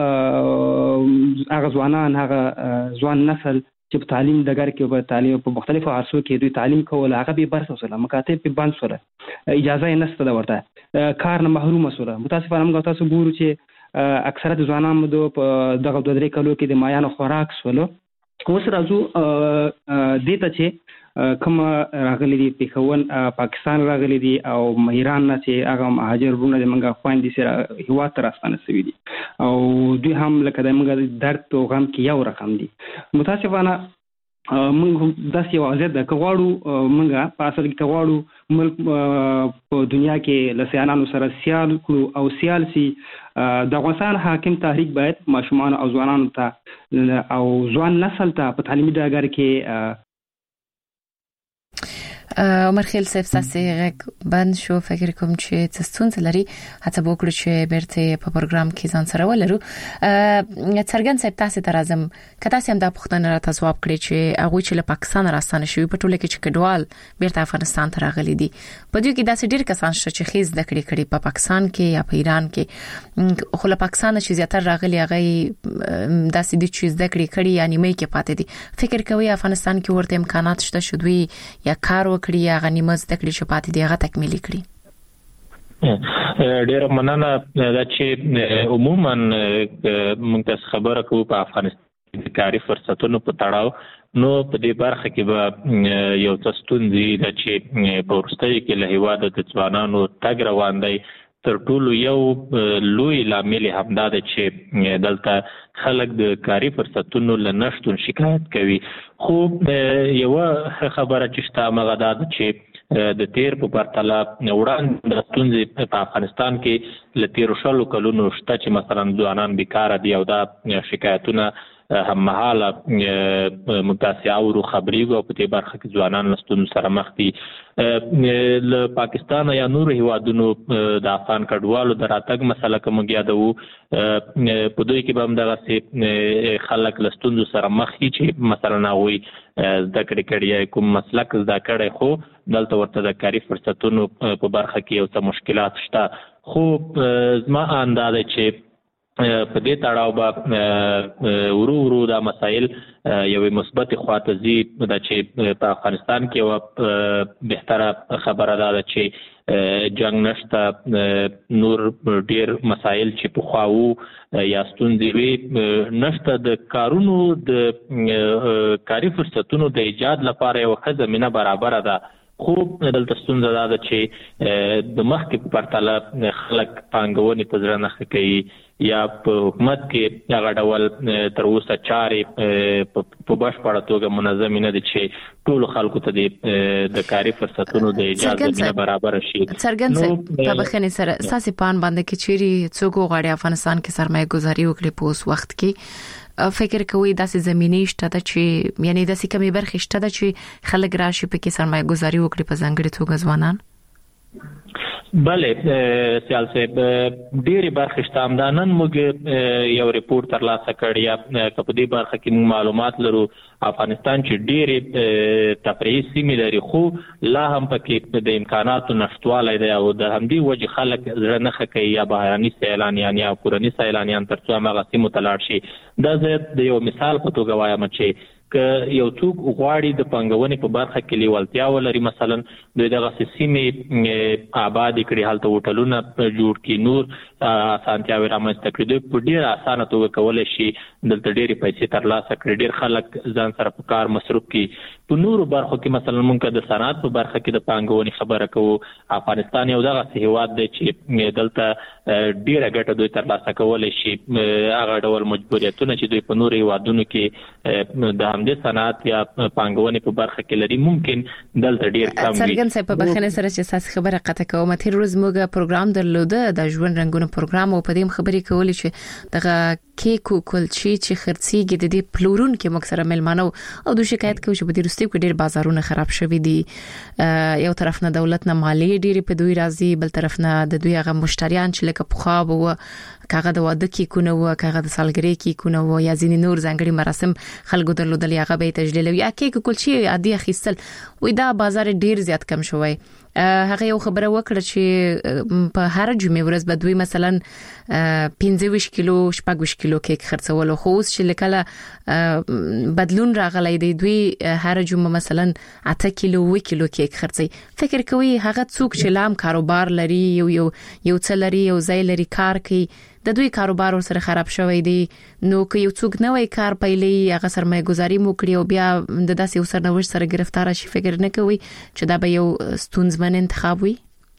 هغه ځوانان هغه ځوان نسل چې په تعلیم دګر کې په تعلیم په مختلفو عرصو کې دوی تعلیم کول هغه به برسه وسله مکاتب په باندې سره اجازه یې نشته دا ورته کار نه محروم وسله. متاسفانه موږ تاسو ګورو چې اکثره ځوانان په دغه 2-3 کلو کې د مایانو خوراک سولو. اوس راځو دې ته چې کوم راغلي دي پیښون پاکستان راغلي دي او ایران نه چې هغه مهاجرونه د منګه خويندې سره هوا تر راستانه سوي دي او دوی هم لکه د منګه درد او غم کې یو رقم دي. متاسفانه موږ داسې وضعیت د کغواړو منګه په اصل کې کغواړو ملک په دنیا کې لسیانانو سره سیال کړو او سیال سي د افغانستان حاکم تحریک باید ماشومان او ځوانانو ته او ځوان نسل ته په تعلیمي ډګر کې عمر خیل صاحب ساسي غږ بند شو. فکر کوم چې تاسو لري هڅه وکړو چې بیرته په پروګرام کې ځان سره ولرو. څرګند صاحب تاسو ته راځم کته سم د پښتنه را ځواب کړی چې هغه چې له پاکستان راستانه شوی په ټوله کې چې کډوال بیرته افغانستان ته راغلي دي. په دې کې داسې ډیر کسان شته چې خیز د کړي په پاکستان کې یا په ایران کې خو له پاکستان چې زیاتره راغلي هغه داسې دي چې د کړي یا نیمه کې پاتې دي. فکر کوي افغانستان کې ورته امکانات شته شوي یا کار کړی یا غنیمت تکلی شپات دی هغه تکمیل کړی. ډیر مننه دا چې عموما موږ خبره کوو په افغانستان کې کاري فرصتونو په تړاو نو په دې برخه کې به یو څه ستونزې د چې په ورستۍ کې له هیواد د ځوانانو تګ روان دی. تر ټولو یو لوی لامل همدا ده چې دلته خلک د کاري فرصتونو له نشتون شکایت کوي. خو یو خبره چې شته هغه دا ده چې د تیر په پرتله وړاندې د ستونزې په افغانستان کې له تیرو شلو کلونو شته چې مثلا ځوانان بیکاره دي او دا شکایتونه هم مهاله متاسعه او خبريږي او په دې برخه کې ځوانان لستون سره مخ دي. له پاکستان یا نور هیوادونو د افغان کډوالو د راتګ مسله کوم یادو په دوی کې به هم دغه خلک لستون سره مخ دي چې مثلا وي د کړي کوم مسلک زده کړي خو دلته ورته د کاري فرصتونو په برخه کې یو څه مشکلات شته. خو زما اندازه چې په دې تړاو به ورو دا مسائل یو مثبت خواته زی د چې په افغانستان کې یو بهتره خبره ده چې جنگ نشته نور ډیر مسائل چې په خواو یا ستونزې وي نشته د کارونو د کاري فرصتونو د ایجاد لپاره یو ښه زمینه برابر ده. خو دلته ستونزه ده چې د مخکې په پرتله خلک پانګونې ته زړه نه کوي یا په حکومت کې هغه ډول تر اوسه چارې په بشپړه توګه منظم نه دي چې ټول خلکو ته د کاري فرصتونو د ایجاد زمینه برابر شي. څرګند په بخښنې سره اساسي پان باندې کې چیرې څوک غواړي افغانستان کې سرمایه گذاري وکړي په اوس وخت کې فکر کوي داسې زمینه شته چې یعنی داسې کمی برخه شته چې خلک راشي په کې سرمایه گذاري وکړي په ځانګړي توګه ځوانان. بله سیال صاحب ډېری برخې شته همدا نن موږ یو ریپورت ترلاسه کړی یا په دې برخه کې موږ معلومات لرو افغانستان چې ډېرې تفریحي سیمې لري خو لا هم پکې د امکاناتو نشتوالی دی او د همدې وجې خلک زړه نه ښه کوي یا بهرني سیلانیان یا کورني سیلانیان تر څو هماغه سیمو ته لاړ شي. دا زه د یو مثال په توګه وایم چې ک یو څوک غواړي د پنګونې په برخه کې لیوالتیا ولري مثلا دوی دغه سیمې آباد کړي حالت هوټلونه جوړ کړي نور اسانتیاوي رامنځته کړي دوی په ډیر اسانه توګه کولای شي دلته ډېری پیسې ترلاسه کړي ډېر خلک ځان سره په کار مصروف کړي په نورو برخو کې مثلا مونږ د صنعت په برخه کې د پانګونې خبره کوو افغانستان یو دغه هیواد دی چې دلته ډېره ګټه دوی ترلاسه کولای شي هغه ډول مجبوریتونه چې دوی په نورو هیوادونو کې د همدې صنعت یا پانګونې په برخه کې لري ممکن دلته ډېر کم وي. څرګند صاحب په بخښنه سره چې تاسو خبره قطع کوم تیر ورځ موږ پروګرام درلوده د ژوند رنگونو پروګرام او په دې خبرې کولې چې دغه کیکو کلچی چې خرڅيږي د دې پلورون کې مکسره ملمانو او د شکایت کوي چې په دې رستي کې ډېر بازارونه خراب شوي دي یو طرف نه دولت نه مالی ډېری په دوی راځي بل طرف نه د دوی هغه مشتریان چې لکه پخوا وو کاغه د واده کې کو نو کاغه د سالګری کې کو نو یا ځینې نور ځانګړي مراسم خلکو درلودل هغه به تجلیل یا کیک کلچی عادي اخیستل وې دا بازار ډېر زیات کم شوی هغه یو خبره وکړه چې په هر جمعې ورځ به دوی مثلا 15 کیلو 16 کیلو کیک خرڅول خو اوس چې لکه بدلون راغلی دی دوی هر جمعه مثلا 8 کیلو 1 کیلو کیک خرڅي فکر کوي هغه څوک چې لام کاروبار لري یو څه لري یو ځای لري کار کوي د دوی کاروبار سره خراب شوی دی نو که یو څوک نوې کار پیلې هغه سرمایه گذاري مو کړی او بیا د داسې یو سرنوشت سره گرفتار شي فکر نه کوي چې دا به یو ستونزمن انتخاب وي.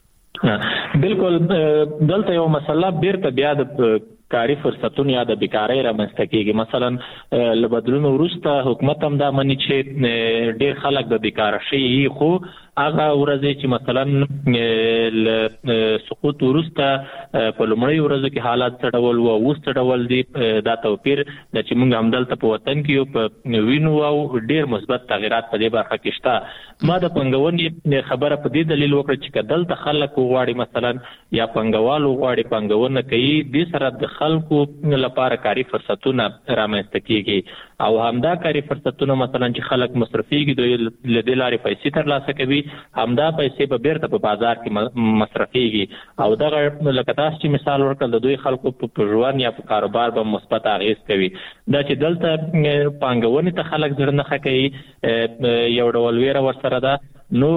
بالکل دلته یو مسله بیرته بیا د کاری فرصتونه یا د بیکاری رامنځته کیږي مثلا لبدلون وروسته حکومت هم دا مني چې ډېر خلک د بیکار شي خو هغه ورځې چې مثلا سقوط وروسته په لومړی ورځو کې حالات څه ډول وو اوس څه ډول دي دا توپیر د چې موږ هم دلته په وطن کې په وینو او ډېر مثبت تغیرات په دې برخه کې شته ما د پنګونې خبره په دې دلیل وکړه چې دلته خلک غواړي مثلا یا پنګوالو غواړي پنګونه کوي د سره د خلکو لپاره کاری فرصتونه رامنځته کیږي او همدا کاری فرصتونه مثلا چې خلک مصرفيږي دوی له دې لارې پیسې ترلاسه کوي همدا پیسې به بیرته په بازار کې مصرفيږي او دغه لکه تاسو چې مثال ورکړل د دوی خلکو په ژوند یا په کاروبار به مثبت اغیز کوي دا چې دلته پانګونې ته خلک ځړ نه کوي یو ډول ویره ورسره ده نو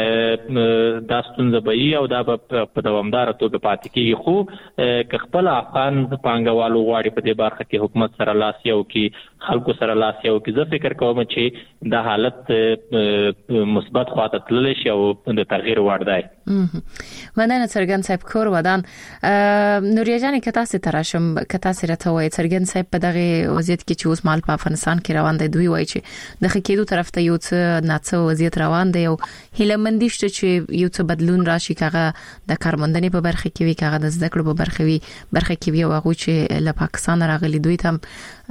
دا ستونزه به او دا په دوامدار توګه پاتې کیږي خو که خپل افغان پانګوالو غواړي په دې برخه کې حکومت سره لاس یو کې خلکو سره لاس یو کې زه فکر کوم چې دا حالت مثبت خواته تللی شي او د تغییر وړ دی. مننه څرګند صاحب کور ودان نوریا جان کتا سي تراشم کتا سي راته وای څرګند صاحب په دغه وضعیت کې چې اوس مال په افغانستان کې روان دی دوی وای چې د خکېدو طرف ته یو څه ناڅه وضعیت روان دی او هله مندشته چې یو څه بدلون راشي کاغه د کارمندنې په برخه کې وی کاغه د زده کړو په برخه کې وی او چې له پاکستان راغلي دوی تم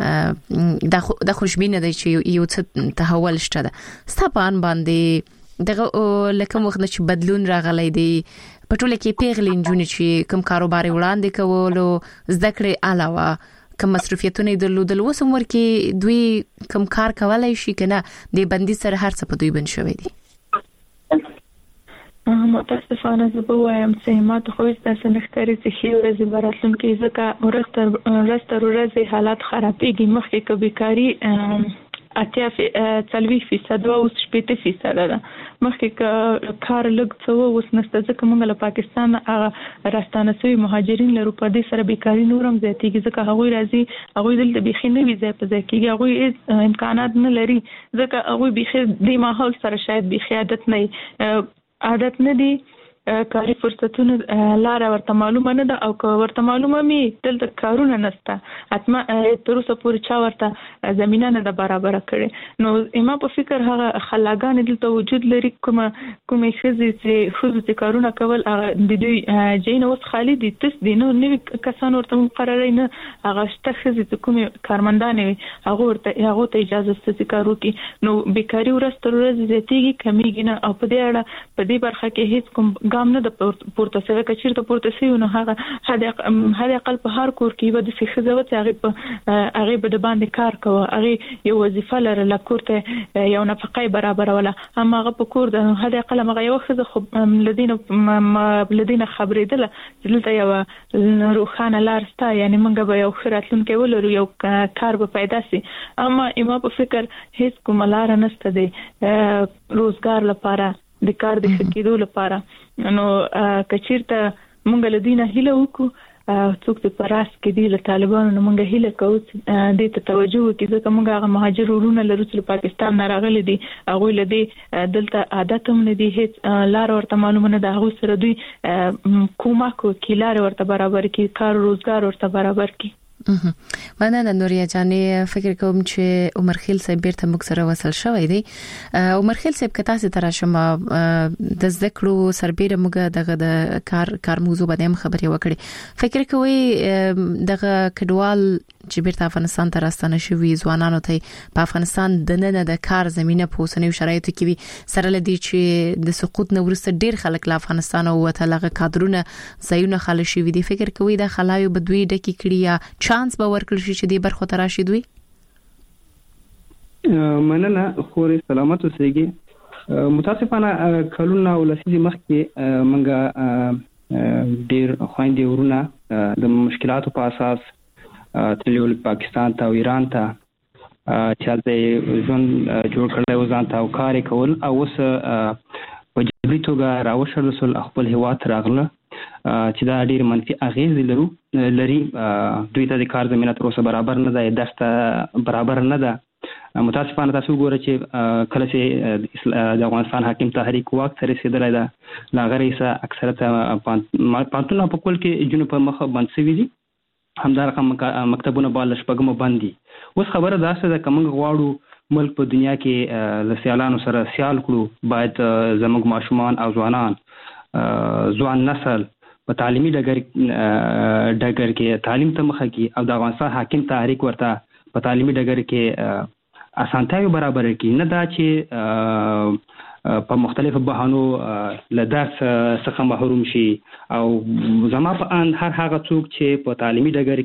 د خوشبینه دی چې یو څه تحول شته ده ستپان باندې دغه لکه مخنه چې بدلون راغلی دی په ټوله کې پیغلین جون چې کوم کاروبار وړاندې کولو زده کړې علاوه کوم مصرفیتونه درلودل وسم ورکی دوی کوم کار کولای شي کنه د بندي سره هر څه په دوی بن شوی دي. متاسفانه زه به وایم چې ما ته خو ستاسو نختاري چې خي ورځې براتلون کې ځکه ورځ حالات خرابېږي مخکې کې بیکاری 80% او 70% ده مخکې کار لږ څه اوس نشته ځکه موږ له پاکستان راستانه سوي مهاجرین لرو په دې سره بیکاری نورم زیاتېږي ځکه هغوی راځي هغوی دلته بيخي نه وي ځای په ځای کې هغوی امکانات نه لري ځکه هغوی بيخي د ماحول سره شاید بيخي عادت نه دي کاری فرصتونه لار ورته معلومه نه ده او که ورته معلومه می دلته کارونه نشته اتما تر اوسه پورې چا ورته زمينه نه ده برابر کړي نو ما په فکر هغه خلاګان دلته وجود لري کومه خزي چې کارونه کول د دوی جین اوس خالي دي تس دي نو نوې کسان ورته مقررې نه هغه شته خزي چې کومه کارمندان وي هغه ته اجازه ستاسو کارو کې نو بیکاری ورځ تر ورځې زیاتېږي کمیږي نه او په دې اړه په دې برخه کې هیڅ کوم ګام نه د پورته سوي کچیر ته پورته سوي نو هغه هغه اقل په هر کور کې به د خزوت هغه به د باندې کار کوي هغه یو وظیفه لرله کور ته یو نفقه برابر ولا اما هغه په کور د هغه اقل هغه یو خزه خو لدينا خبرېدله دلته یو روخانه لارسته یعنی موږ به یو خیراتلونکو ولرو یو کار به پیدا سي اما ما په فکر هیڅ کومه لار نشته دی روزګار لپاره د کار د شکیدو لپاره نو کچیرته مونږ له دینه هیله وکړو څوک چې پراس کې دی له طالبانو نو مونږ هیله کوو د ته توجه وکړي ځکه مونږ هغه مهاجر ورونه لرو چې پاکستان نه راغلي دي هغه له دې دلته عادت هم نه دي هیڅ لار ورته معلومه نه ده هغه سره دوی کومک کوي لار ورته برابر کوي کار روزګار ورته برابر کوي مننه نوریا جانې فکر کوم چې عمر خیل صاحب بیرته موږ سره وصل شوی دی عمر خیل صاحب کته سي تر شمه د ذکرو سربېره موږ دغه د کار موضوع باندې خبرې وکړې فکر کوي دغه کډوال چې بیرته افغانستان ته راستنه شوی ځوانانو ته په افغانستان د نن د کار زمينه په اوسنیو شرایطو کې وي سره لدی چې د سقوط نو ورسته ډیر خلک له افغانستان او وتلغه کادرونه زایونه خل شوی دي فکر کوي د خلایو بدوی ډکی کړی یا چانس به ورکړل شي چې د برخو ته راشي دوی مننه خوري سلامت اوسېږي متاسفانه کلونه ولسی مخکې منګه ډیر خويندې ورونه د مشکلاتو په اساس تلول پاکستان ته او ایران ته چلته ځون جوړ کړل او ځان ته کار کول او اوس په جبري توګه راوښل رسول خپل هیواد راغله چې دا ډیر منفي اغیز لري دوی ته د کار زمينه تر اوسه برابر نه ده دښته برابر نه ده متاسفانه تاسو ګورئ چې کله چې د افغانستان حاکم تحریک وخت سره رسیدلی ده لاغریسه اکثریت پانتونه په کول کې جنوب په مخ باندې سوي دي همدارقه مکتبونه بال شپږم باندې اوس خبره ده چې کوم غواړو ملک په دنیا کې له سیالانو سره سیال کړو باید زموږ ماشومان او ځوان نسل په تعلیمي ډګر کې تعلیم ته مخه کی او د افغانستان حاکم تحریک ورته په تعلیمي ډګر کې اسانتیاوي برابر کړي نه دا چې په مختلفو بهانو له درس څخه محروم شي او زما په ان هر هغه څوک چې په تعلیمي ډګر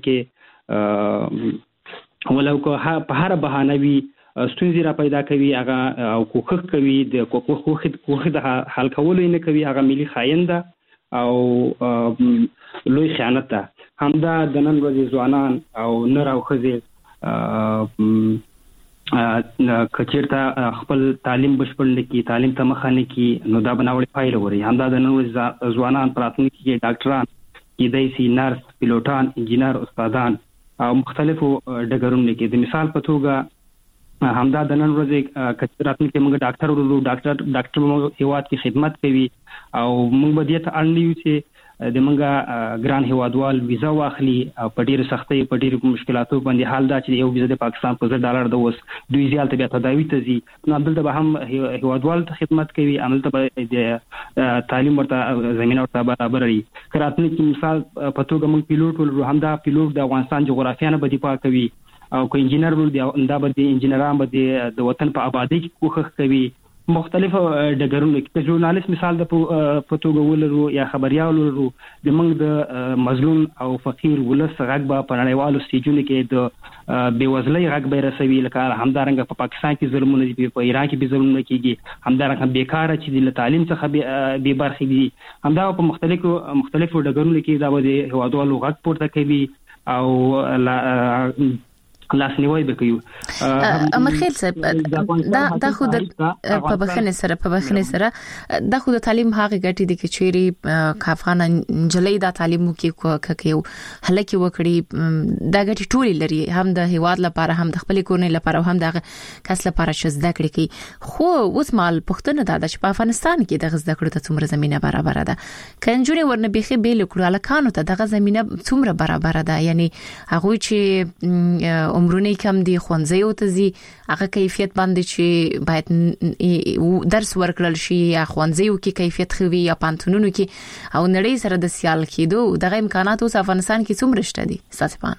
کې ولو که په هر بهانه وي ستونزې را پیدا کوي هغه او کوښښ کوي د کوښښ د حل کولو نه کوي هغه ملي خاين ده او لوی خیانت ده همدا د نن ورځې ځوانان او نر او ښځې کچیرته خپل تعلیم بشپړ لکې تعلیم ته مخه نه کی نو دا بناوړي پایله وري همدا د نن ورځې ځوانان پراتونکي کې ډاکټران کېدای شي نرس پیلوټان انجینر استادان او مختلفو ډګرونو کې د مثال په توګه همدا د نن ورځې کچراتن کې موږ ډاکټر ورو ډاکټر موږ هیواد کې خدمت کوي او موږ به دې ته اړلیو چې د موږ ګران هیوادوال ویزا واخلي په ډیره سختۍ په ډیره مشکلاتو باندې حال دا چې یو ویزا د پاکستان په $10 د اوس دوی زیات بیا تداوی ته ځي نو عبدالله به هم هیوادوال ته خدمت کوي عملته به تعلیم ورته زمينه ورته برابر وي کراتنی کې مثال په توګه موږ پیلوټ ولرو همدا پیلوټ د افغانستان جغرافیه نه به دفاع کوي او کو انجینر ول دی دا به د انجینران به د وطن په آبادی کې کوښښ کوي مختلفو ډګرونو کې ژورنالیست مثال د پټوګو ولرو یا خبريال ولرو د موږ د مظلوم او فقیر ولس غږ به په نړیوالو سټیجونو کې د بیوزلۍ غږ به رسوي لکه همدارنګه په پاکستان کې ظلمونه دي په ایران کې به ظلمونه کیږي همدارنګه بیکاره چې د تعلیم څخه به برخې دي همدا په مختلفو ډګرونو کې دا به هوادوالو غږ پورته کوي او لاس نیوي وکړو امرخیل صاحب دا خو د په بخنه سره دا خو د تعلیم هغه ګټې دي چې چيري کافغان جلې دا تعلیم کوي هلکه وکړي دا ګټې ټولې لري هم د هیواد لپاره هم د خپل کورنۍ لپاره هم د کس لپاره چې زده کړې کوي خو اوس مال پښتنه دا چې په افغانستان کې د زده کړو ته څومره زمينه برابر ده کنجوري ورنه بيخي بیل کړو الکانو ته دغه زمينه څومره برابر ده یعنی هغه چې عمرونه کم دي خوانځيو ته زی هغه کیفیت باندې چې باید درس ورکړل شي یا خوانځيو کې کیفیت خوي یا پانتونونو کې او نړۍ سره د سیال کېدو دغه امکانات اوس افغانستان کې څومره شته دي ساتپان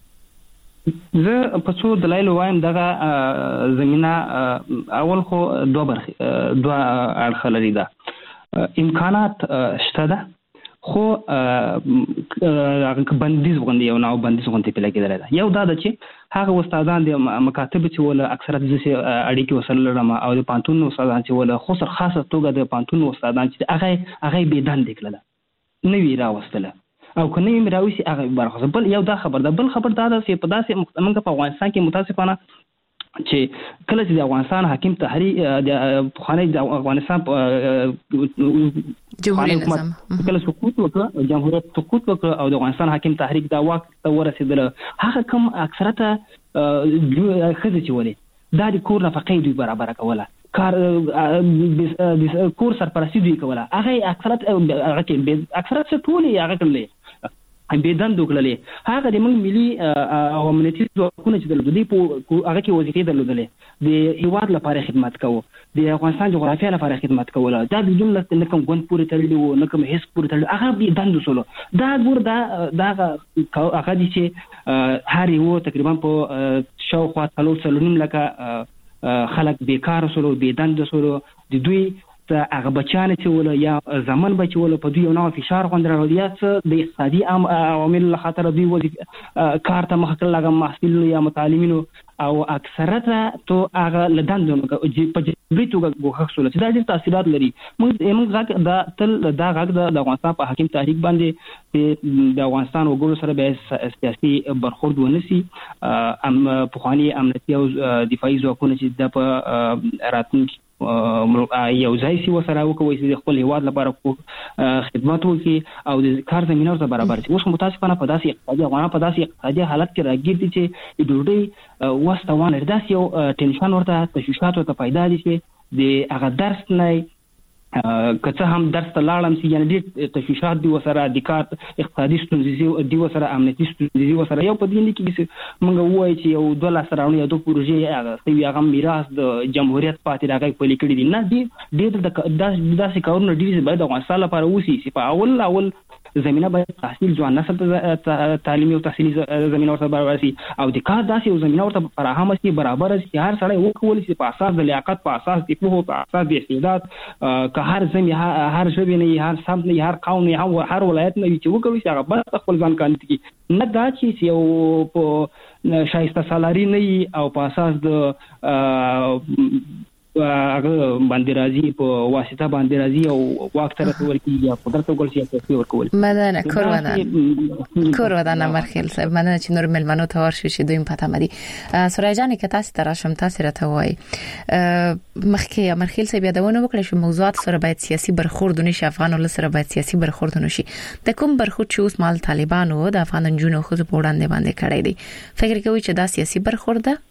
زه په څو دلایل وایم دغه زمينه اول خو دوه اړخ لري ده امکانات شته ده خو بندیز غوندي او نو بندیز غوندي په لګیدل ده. یو دا چې هغه استادان د مکاتب چې ول اکثریت د اړیکې وسره لرم او د پانتون استادان چې ول خو سر خاصه توګه د پانتون استادان چې هغه به دند کړل نه وی راوستله او کنه یې راوسی هغه برخه. بل یو دا خبر ده، بل خبر دا چې په داسې موږ په افغانستان کې متاسفانه چې کله چې د افغانستان حاکم تحریک د خانه د افغانستان جمهوریت نظام کله سقوط وکړ، جمهوریت سقوط وکړ او د افغانستان حاکم تحریک دا واک ته ورسېدل، هغه کم اکثریت خزه چې ولې دا د کور نفقې دوی برابر کوله، کار کور سرپرستی دوی کوله، هغه اکثریت اکثریت ټول هغه کړل بيدن دوکللې. هغه د موږ ملي او امنیتي ځواکونه چې درلودي په هغه کې وظیفې درلودلې د هیواد لپاره خدمت کوو، د افغانستان جغرافیه لپاره خدمت کوله، دا بدون نه کوم ګوند پورې تړلی وو نه کوم هیڅ پورې تړلی، هغه بيدن وسولو. دا ګور دا هغه دي چې هر یو تقریبا په شاوخوا 3.5 لکه خلک بیکار وسولو، بيدن وسولو، د دوی هغه بچانه چې ول یا زمون بچ ول په دوی نو فشار غوندره راوړي چې د اقتصادي عوامل له خاطر دوی وظیفه کار ته مخ کړل، هغه محصل یا متعلمینو او اکثریت ته هغه لداندو په جبري توګه غوښښول چې دا ډېر تاثیرات لري. موږ دا تل دا غږ د افغانستان په حاکم تحریک باندې د افغانستان وګړو سره به سیاسي برخورد ونسی، په خواني امنیتي او دفاعي ځواکونه چې د په راتلونکي یو ځای سی وسره وکوي چې خپل هیواد لپاره خدمت وکړي او د کار زمينه ورته برابر شي. اوس متاسفانه په داسې اقتصادي افغانان په داسې اقتصادي حالت کې راګیر دي چې د ډوډۍ واستوانه داسې یو ټینشن ورته تشویشات ورته پیدا دي چې د هغه درس نه کڅه هم درس ته لاړم چې یعنی ډېر تشویشات دی وسره د کار اقتصادي ستونزې دی وسره امنیتي ستونزې وسره یو په دې کې موږ وایو چې یو 2 لاس راوړي یو پروژې هغه میراث د جمهوریت پاتې راغی په لیکلي دي نه دی ډېر داسې کارونه ډېر باید د افغانستان لپاره وسی چې په اول زمينه باید تحصیل ځوان نسل ته تعلیمي او تحصیلي زمينه ورته برابر شي او د کار داسې یو زمينه ورته فراهم شي برابر شي، هر سړی وکول شي په اساس د لیاقت، په اساس د پوهه، په اساس د استعداد، که هر زمي هر ژبه نه، هر سمت نه، هر قوم نه، هر ولایت نه چې وکوي چې هغه بس خپل ځان کاندي کی نه دا چې یو په شایسته سالاري نه او په اساس د هغه باندې راځي په واسطه باندې راځي او واک طرف ورکی یا قدرت وګوري چې ورکول. مدن کورودان مرخیل صاحب، مدن چې نور ملمنو ته ورشي چې دوی پته مدي سورای جان کې تاسو تراشم تاسو راته وای مخکې مرخیل صاحب یادونه وکړه چې موضوعات سره باید سیاسي برخورد نشي، افغان ول سره باید سیاسي برخورد نشي. د کوم برخورد چې اوس مال طالبانو د افغان جنونو خو په وړاندې باندې کړی دی، فکر کوي چې دا سیاسي برخورد ده؟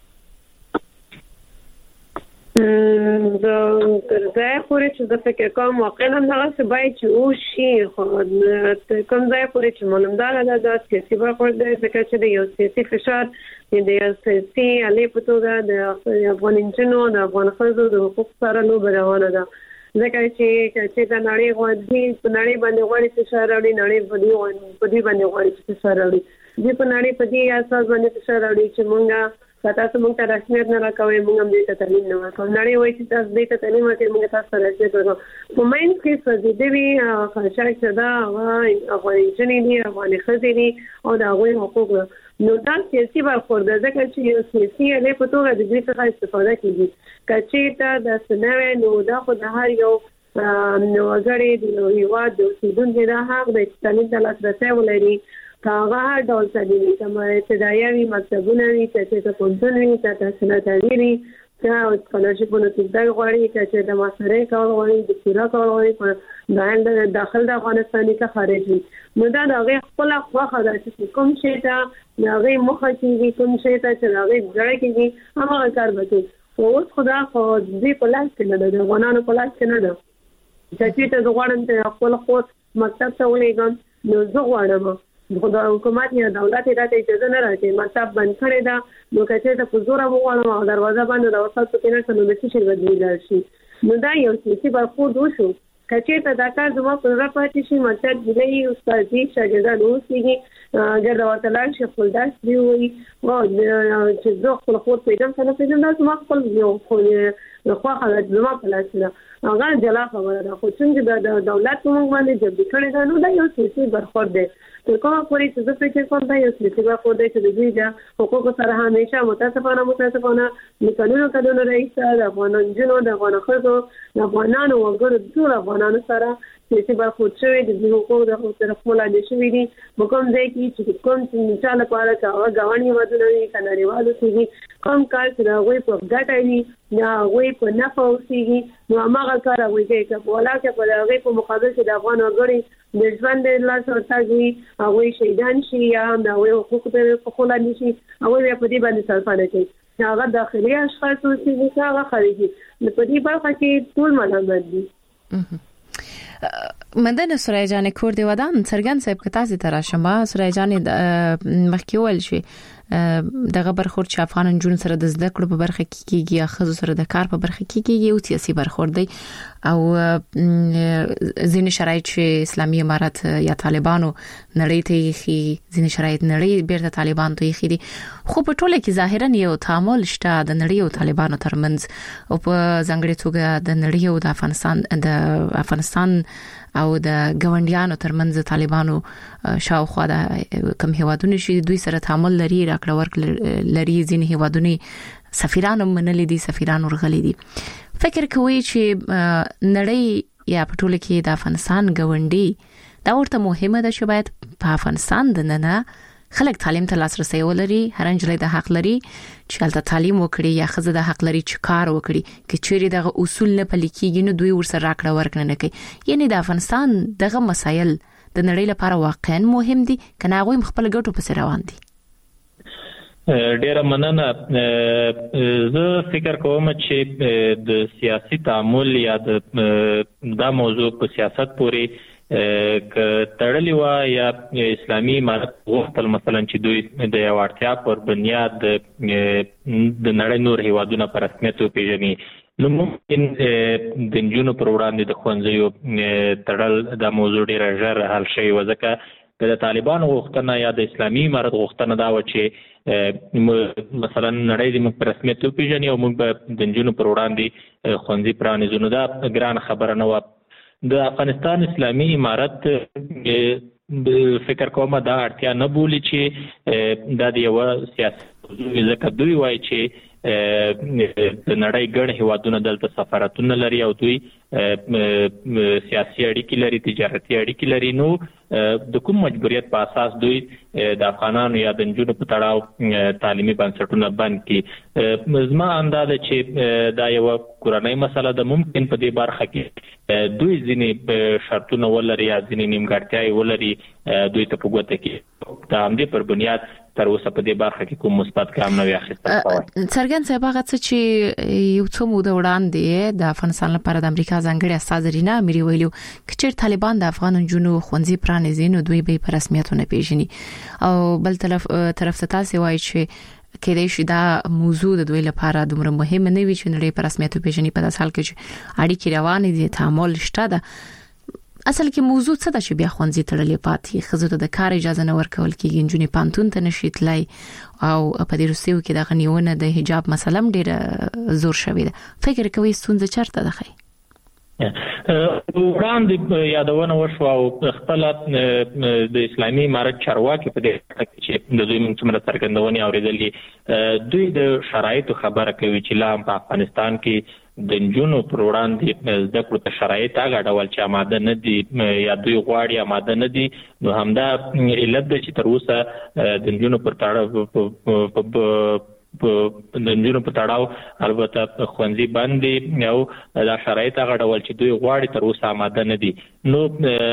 ځای پورې چې د فکر کوم واقعا هغه څه باید چې او شي خو کوم ځای پورې چې معلومدار ده د سیاسي برخورد دی، ځکه چې د یو سیاسي فشار د یو سیاسي علي په توګه د افغان انجنونو د افغان ښځو د حقوق سره لوبه روانه ده، ځکه چې د نړۍ غوړي په نړۍ باندې غوړي فشار راوړي، نړۍ په دې باندې غوړي فشار راوړي، دې په نړۍ په دې اساس باندې فشار راوړي چې مونږه تاسو موږ ته رسمیت نه راکوي، موږ هم دې ته تعلیم نه ورکوو، نړۍ وایي چې تاسو دې ته تعلیم ورکوي، موږ تاسو ته رسمیت ورکوو. په ماین کې څه دې وی خاصه چې دا افغاني جنې دي، افغاني ښځې دي او د هغوی حقوق نو دا سیاسي برخورد ده، ځکه چې یو سیاسي علي په توګه د دې څخه استفاده کیږي. کچې ته د سنوي نو دا خو د هر یو نوګړي د هیواد د اوسیدونکو د حق د تعلیم ته لاسرسی ولري، هغه هر ډول تعلیم کوم ابتدایي وي، مکتبونه وي، چې پوهنتون وي، چې سنتاري وي، چې سکالرشپونه تدای غواړي، چې د ماسترۍ کول غواړي، د پورا کول غواړي، د داخل د افغانستان څخه خارج وي. نو دا د هغه خپل خواخه ده چې کوم شي ته هغه مخه کیږي، کوم شي ته چې هغه ځړ کیږي هغه کار وکړي. اوس خدا خو دې په لاس کې نه ده، د افغانانو په لاس کې نه ده. چې ته غواړم ته خپل خو مکتب ته ولېږم، نو زه غواړم خو د حکومت یا دولت ته اجازه نه راکړي، مکتب بند کړی ده، نو که ته په زور وغواړم او دروازه باندې راوستل کې نه نو څه شي بدلیدل شي. نو دا یو سیاسي برخورد وشو. که ته دا کار زما په زړه پاتې شي، مکتب دی استادي شاګردان اوسېږي، ګرد ورته لاړ شي، خپل درس دی وایي چې زه خپل خور پیژنم که نه پیژنم، دا زما خپل یو خو هغه زما په لاس کې هغه جلا خبره ده. خو څنګه د دولت په موږ باندې جبري کړي دا نو دا یو سیاسي برخورد دی. تر کومه پورې چې زه فکر کوم دا یو سیاسي برخورد دی چې د دوی د حقوقو سره همیشه متاسفانه کلونو رئیس د افغانانو جنو د افغان خلکو د افغانانو وګړو ټول افغانانو سره سیاسي برخورد شوی د دوی حقوق د خپل لاندې شوی دي. کوم ځای کې چې کوم چې مثال لپاره چې غوڼي ودونه وي کناریوالو سیږي کوم کار چې دا غوي په ګټه وي یا غوي په نفع وسیږي نو هغه کار غوي کوي ولا چې په هغه په مقابل کې د افغان وګړي د ژوند د لاس ورتګي هغه شهیدان شي یا د حقوق په خپل لاندې شي هغه په دې باندې سرپانه کوي. هغه داخلي اشخاص چې هغه خارجي په دې برخه کې ټول ملامت دي. مندنه سورای جان کور دی ودان څرګند صاحب کتاسي تر شمه سورای جان مخکیول شي دغه برخورد چې افغان جون سره د زده کړو په برخه کې کیږي یا خزو سره د کار په برخه کې کیږي او سیاسي برخورد دی او ځینې شرایط چې اسلامي امارات یا طالبانو نړۍ ته خي ځینې شرایط نړۍ بیرته طالبان ته خي دي خو په ټوله کې ظاهرا یو تعامل شته د نړۍ او طالبانو ترمنځ او په ځانګړي توګه د نړۍ او د افغانستان او د ګوندیانو ترمنځ طالبانو شاوخوا د کم هیوادونو شي دوی سره تعامل لري راکړه ورکړه لري ځینې هیوادونو سفیرانو منلي دي سفیرانو ورغلي دي. فکر کوي چې نړۍ یا په ټوله کې د افغانستان ګوندي دا ورته مهمه ده چې باید په افغانستان د نه خلک تعلیم ته لاسرسي ولري هر انجلۍ د حق لري چې البته تعلیم وکړي یا خزه د حق لري چې کار وکړي چې چیرې دغه اصول نه پلي کیږي نو دوی ورسره راکړه ورکړه نه کوي. یعنی د افغانستان دغه مسایل د نړۍ لپاره واقعا مهم دي کنه هغه خپل ګټو په سر روان دي. ډیره مننه. زه فکر کوم چې د سیاسي تعامل یا د موضوع په سیاست پورې ک تړلی و یا اسلامي امارت غوښتل مثلا چې دوی د یو اړتیا پر بنیاد د نړۍ نور هیوادونه په رسمیت وپیژني نو ممکن د نجونو پر وړاندې د ښوونځیو تړل د موضوع ډیره ژر حل شي وځکه د طالبانو غوښتنه یا د اسلامي امارت غوښتنه دا و چې مثلا نړۍ د موږ په رسمیت وپیژني او موږ د نجونو پر وړاندې ښوونځي پرانیزو نو دا ګران خبره نه و. د افغانستان اسلامي امارت فکر کوم دا اړتیا نه بولی چې دا د یو سیاست ځکه دوی وایي چې د نړۍ ګڼ هیوادونه دلته سفارتونه لري او دوی سیاسي اړیکې لري تجارتي اړیکې لري نو د کوم مجبوریت په اساس دوی د افغانانو یا د نجونو په تړاو تعلیمي بنسټونه بند کړي. زما اندازه چې دا یو کورنۍ مسله ده ممکن په دې برخه کې دوی ځینې شرطونه ولري یا ځینې نیمګړتیاوې ولري دوی ته په ګوته کې د همدې پر بنیاد تر اوسه په دې برخه کې کوم مثبت ګام نه وي اخیستل شوی. څرګند صاحب هغه چې یو څو موده وړاندې د افغانستان لپاره د امریکا ځانګړي استاد رینا اميري ویلو چې طالبان د افغان جنونو خوندزي پرانیزي نو دوی به په رسمیتونه پیژني او بل طرف ته تاسو وایي چې کېدای شي دا موضوع د دوی لپاره دومره مهمه نه وي چې نړۍ په رسمیت پیژني په داسې حال کې چې اړیکې روانې دي تعامل شته ده. اصل کې موضوع څه ده چې بیا خوندزي تړلې پاتې خزو ته د کار اجازه نه ورکول کېږي نجونې پانتون ته نشي تلای او په دې روسیو کې د غنیونه د حجاب مسله ډېر زور شوی ده. فکر کوي ستونزه چرته ده؟ وړاندې یادونه وشو او خپل د اسلامي امارت چارواکي په دې چې د دوی څومره څرګندونې اوریدلې دوی د شرایطو خبره کوي چې لا په افغانستان کې د نجونو پر وړاندې زده کړو ته شرایط هغه ډول چې آماده نه دي یا دوی غواړي آماده نه دي نو همدا علت ده چې تر اوسه د نجونو پر تړاو د نجونو په تړاو البته خوندزي باندې او دا شرایط هغه ډول چې دوی غواړي تر اوسه آماده نه دي نو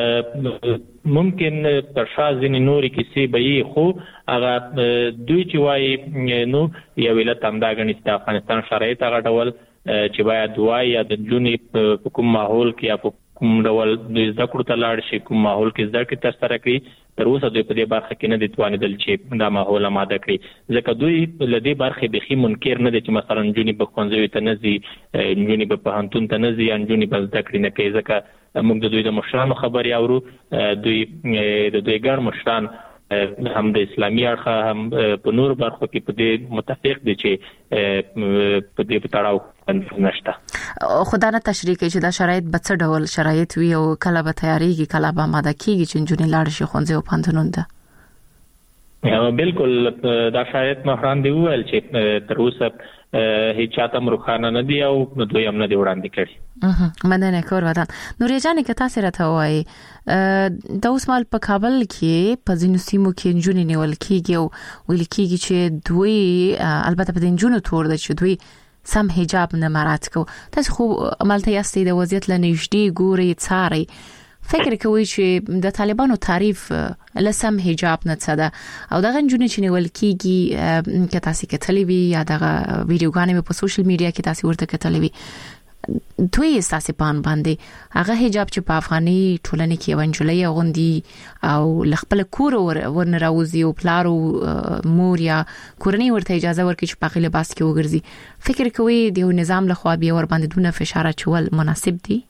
ممکن تر شازنې نوري کیسې به خو هغه دوی چې وایي نو یو علت همدا غني چې افغانستان شرایط هغه ډول چې باید وایي یا د نجونې په کوم ماحول کې یا په کوم ډول د زده کړو ته لاړ شي کوم ماحول کې زده کړې ترسره کړي تر اوسه دوی په دې برخه کې نه دي توانېدل چې دا ماحول آماده کړي ځکه دوی له دې برخې بیخي منکر نه دي چې مثلا نجونې به ښوونځیو ته نه ځي نجونې به پوهنتون ته نه ځي یا نجونې به زده کړې نه کوي ځکه موږ د دوی د مشرانو خبرې اورو دوی ګڼ مشران هم د اسلامي اړخ هم په نور برخو کې په دې متفق دي چې په دې په تړاو نشته. خدانه تشریح کوي چې دا شرایط به څه ډول شرایط وي او کله به تیاریږي کله به آماده کیږي چې جنونې لاړ شي ښوونځي او پوهنتونونو ته. بالکل دا شاید مهران دی ویل چې تر اوسه هیڅ چاته مروخانه نه دی او دوی هم نه دی وړاندې کړی. مننه کور ودان. نورې جانې که تاسو راته وایي د اوس مال په کابل کې په ځینو سیمو کې جنونې نیول کیږي او ویل کیږي چې دوی البته په دې جنونو تور د چې دوی سم حجاب نه مراعات کوي. تاسو خو عملته یاستئ د وضعیت لنیشدي ګوري څاري فکر کوي چې د طالبانو تعریف لسم حجاب نه څه ده او دغه جنونې چې نیول کیږي که تاسو کتلې وي یا دغه ویډیوګانې په سوشل میډیا کې تاسو ورته کتلې وي دوی اساسي پان باندې هغه حجاب چې په افغاني ټولنې کې ونجلې غوندي او لخپل کور ورن راوځي او پلارو مور یا کورنۍ ورته اجازه ورکړي چې په لباس کې وګرځي فکر کوي د نظام له خوا به ور باندې دونه فشار چول مناسب دي؟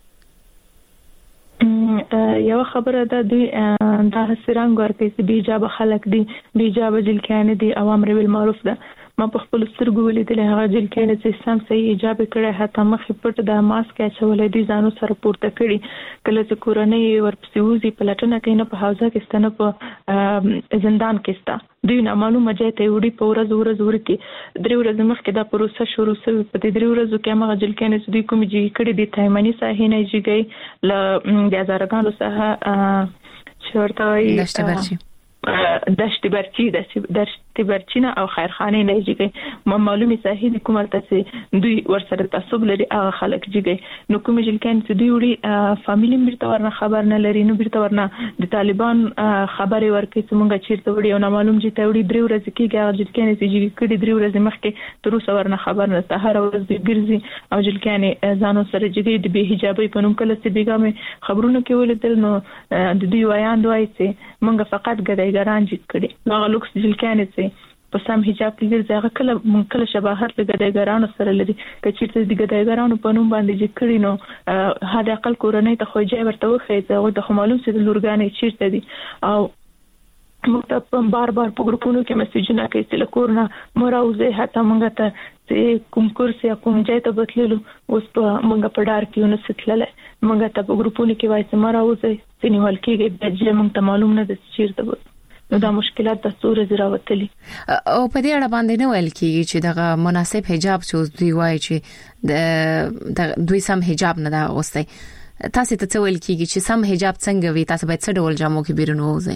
یو خبره ده دوی دا سرنګ ورکوي چې بی حجاب خلک دي بی حجاب جلکان دي اوامر بالمعروف ده. ما په خپل سترګو ولیدل هغه جلکان چې سم صحیح حجاب کړي حتی مخې پټ د ماسک اچولې دي ځانو سره پورته کړي کله چې کورنۍ ورپسې وځي په لټنه کې نه په حوزه کې ستنه په زندان کې ستا دوی نه معلومه ځای ته وړي په ورځ ورکي 3 ورځې مخکې دا پروسه شروع شوه په دې 3 ورځو کې هغه جلکان چې دوی کوم جې کړي دي تایمنی ساحې نه جګي ل د هزارګانو سره شورتای دشت برچینه او خیرخانه نه جګي معلومي صحیح کومه تاسو دوی ورسره تعصب لري هغه خلک جګي نو کوم جلکان چې دوی وړي فاميلي مرته ورنه خبر نه لري نو بیرته ورنه د طالبان خبري ورکې چې مونږ چیرته وړي او معلوم چې ته وړي 3 ورځې کې هغه جلکان چې جګي کړي 3 ورځې مخکې تر اوسه ورنه خبر نه سهار ورځ ګرځي او جلکان ځانو سره جګي د به حجابي په نوم کله چې بیګامه خبرونه کې ولیدل نو د دوی وایان دوی چې مونږ فقط ګډایګران جګ کړي نو لوکس جلکان چې په سم حجاب کې ګرځي هغه کله شباهت له ګډایګرانو سره لري که چیرته د ګډایګرانو په نوم باندې جګ کړي نو هدا عقل کورنۍ ته خو ځای ورته وخی او د معلوم چې د لورګانې چیرته دي او موږ ته بار په ګروپونو کې میسجونه کوي چې لکورنا مراوزه حتی موږ ته چې کوم کورس یا کوم ځای ته بتللو اوس په موږ په ډار کې ونه ستلله موږ ته په ګروپونو کې وایي چې مراوزه چې نیول کېږي د ځای موږ ته معلوم نه د چیرته نو دا مشکلات د څوره زراوتلي او په دې اړه باندې نه ویل کیږي چې دغه مناسب حجاب چې دوی وایي چې د دوی سم حجاب نه دا اوسئ تاسو ته څه ویل کیږي چې سم حجاب څنګه وي تاسو باید څه ډول جامو کې بیرون ووځئ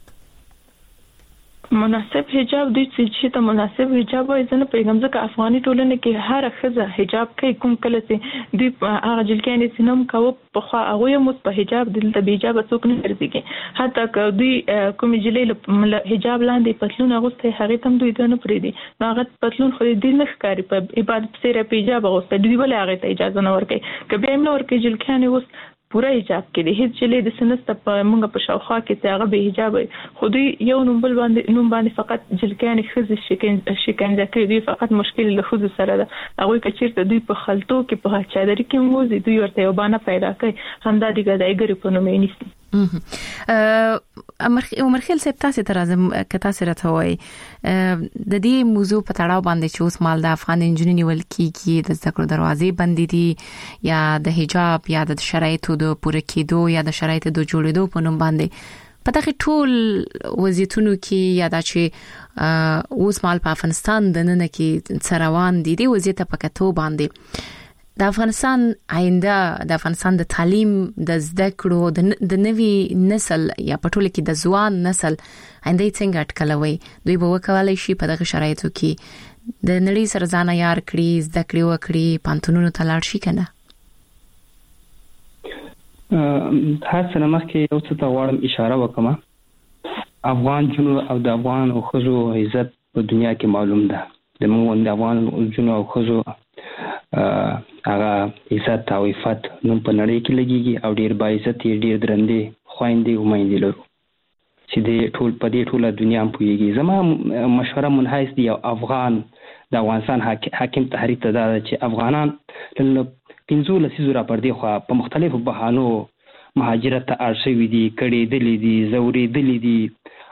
مناسب حجاب دوی چې ته مناسب حجاب وایي ځنه پیغام ځکه افغاني ټولنه کې هر خزه حجاب کوي کوم کله چې دوی هغه جلکانې سينم کوي په خو هغه مو په حجاب دلته به حجاب څوک نه ورځي حتی که دوی کوم جلې حجاب لاندې پتلون اغوسته هغه تم دوی نه پرې دي هغه پتلون خو دې نه ښکاری په عبادت سره په حجاب اغوسته دوی ولې هغه ته اجازه نه ورکړي کبه هم نه ورکړي جلکانې اوس پورا حجاب کې د هیڅ جلې د سنست په موږ په شاوخوا کې هغه به حجاب خو دوی یو نوم باندې فقط جلکانې خزه شکنجه کوي دوی فقط مشکل له خود سره ده هغه کچیرته دوی په خلطو کې په چادر کې موزي دوی ورته یو باندې پیدا کوي همدا د ګډایګری په نوم یې نیسي عمرخیل صاحب تاسو ته راځم که تاسو راته وایي د دې موضوع په تړاو باندې چې اوس مال د افغان انجنیری نیول کیږي د ذکر دروازې بندې دي یا د حجاب یا د شرایطو د پوره کېدو یا د شرایطو د جوړېدو په نوم باندې په دغه ټول وضعیتونو کې یا د چې اوس مال په افغانستان د نن کې څروان دي د وضعیت په کتو باندې د افغانستان آینده د افغانستان د تعلیم د زده کړو د نوي نسل یا په ټوله کې د ځوان نسل آینده څنګه اټکلوي دوی به وکولای شي په دغه شرایطو کې د نړۍ سره ځان عیار کړي زده کړې وکړي پانتونونو ته لاړ شي کنه هر څه مخکې یو څه ته غواړم اشاره وکم افغان جنو او د افغان او خزو عزت په دنیا کې معلوم ده د موږ د افغان جنو او خزو هغه عزت او عفت نن په نړۍ کې لګيږي او ډیر با عزت ډیر درندې خويندې او مېندې لرو چې د ټول په دې ټوله دنیا هم پويږي زما مشوره منحیث دی افغان د افغانستان حاکم تحریک ته دا چې افغانان له 15 لسیزو را پر دي خو په مختلفو بهانو مهاجرت ته ارشوي دي کړي دي زوري دي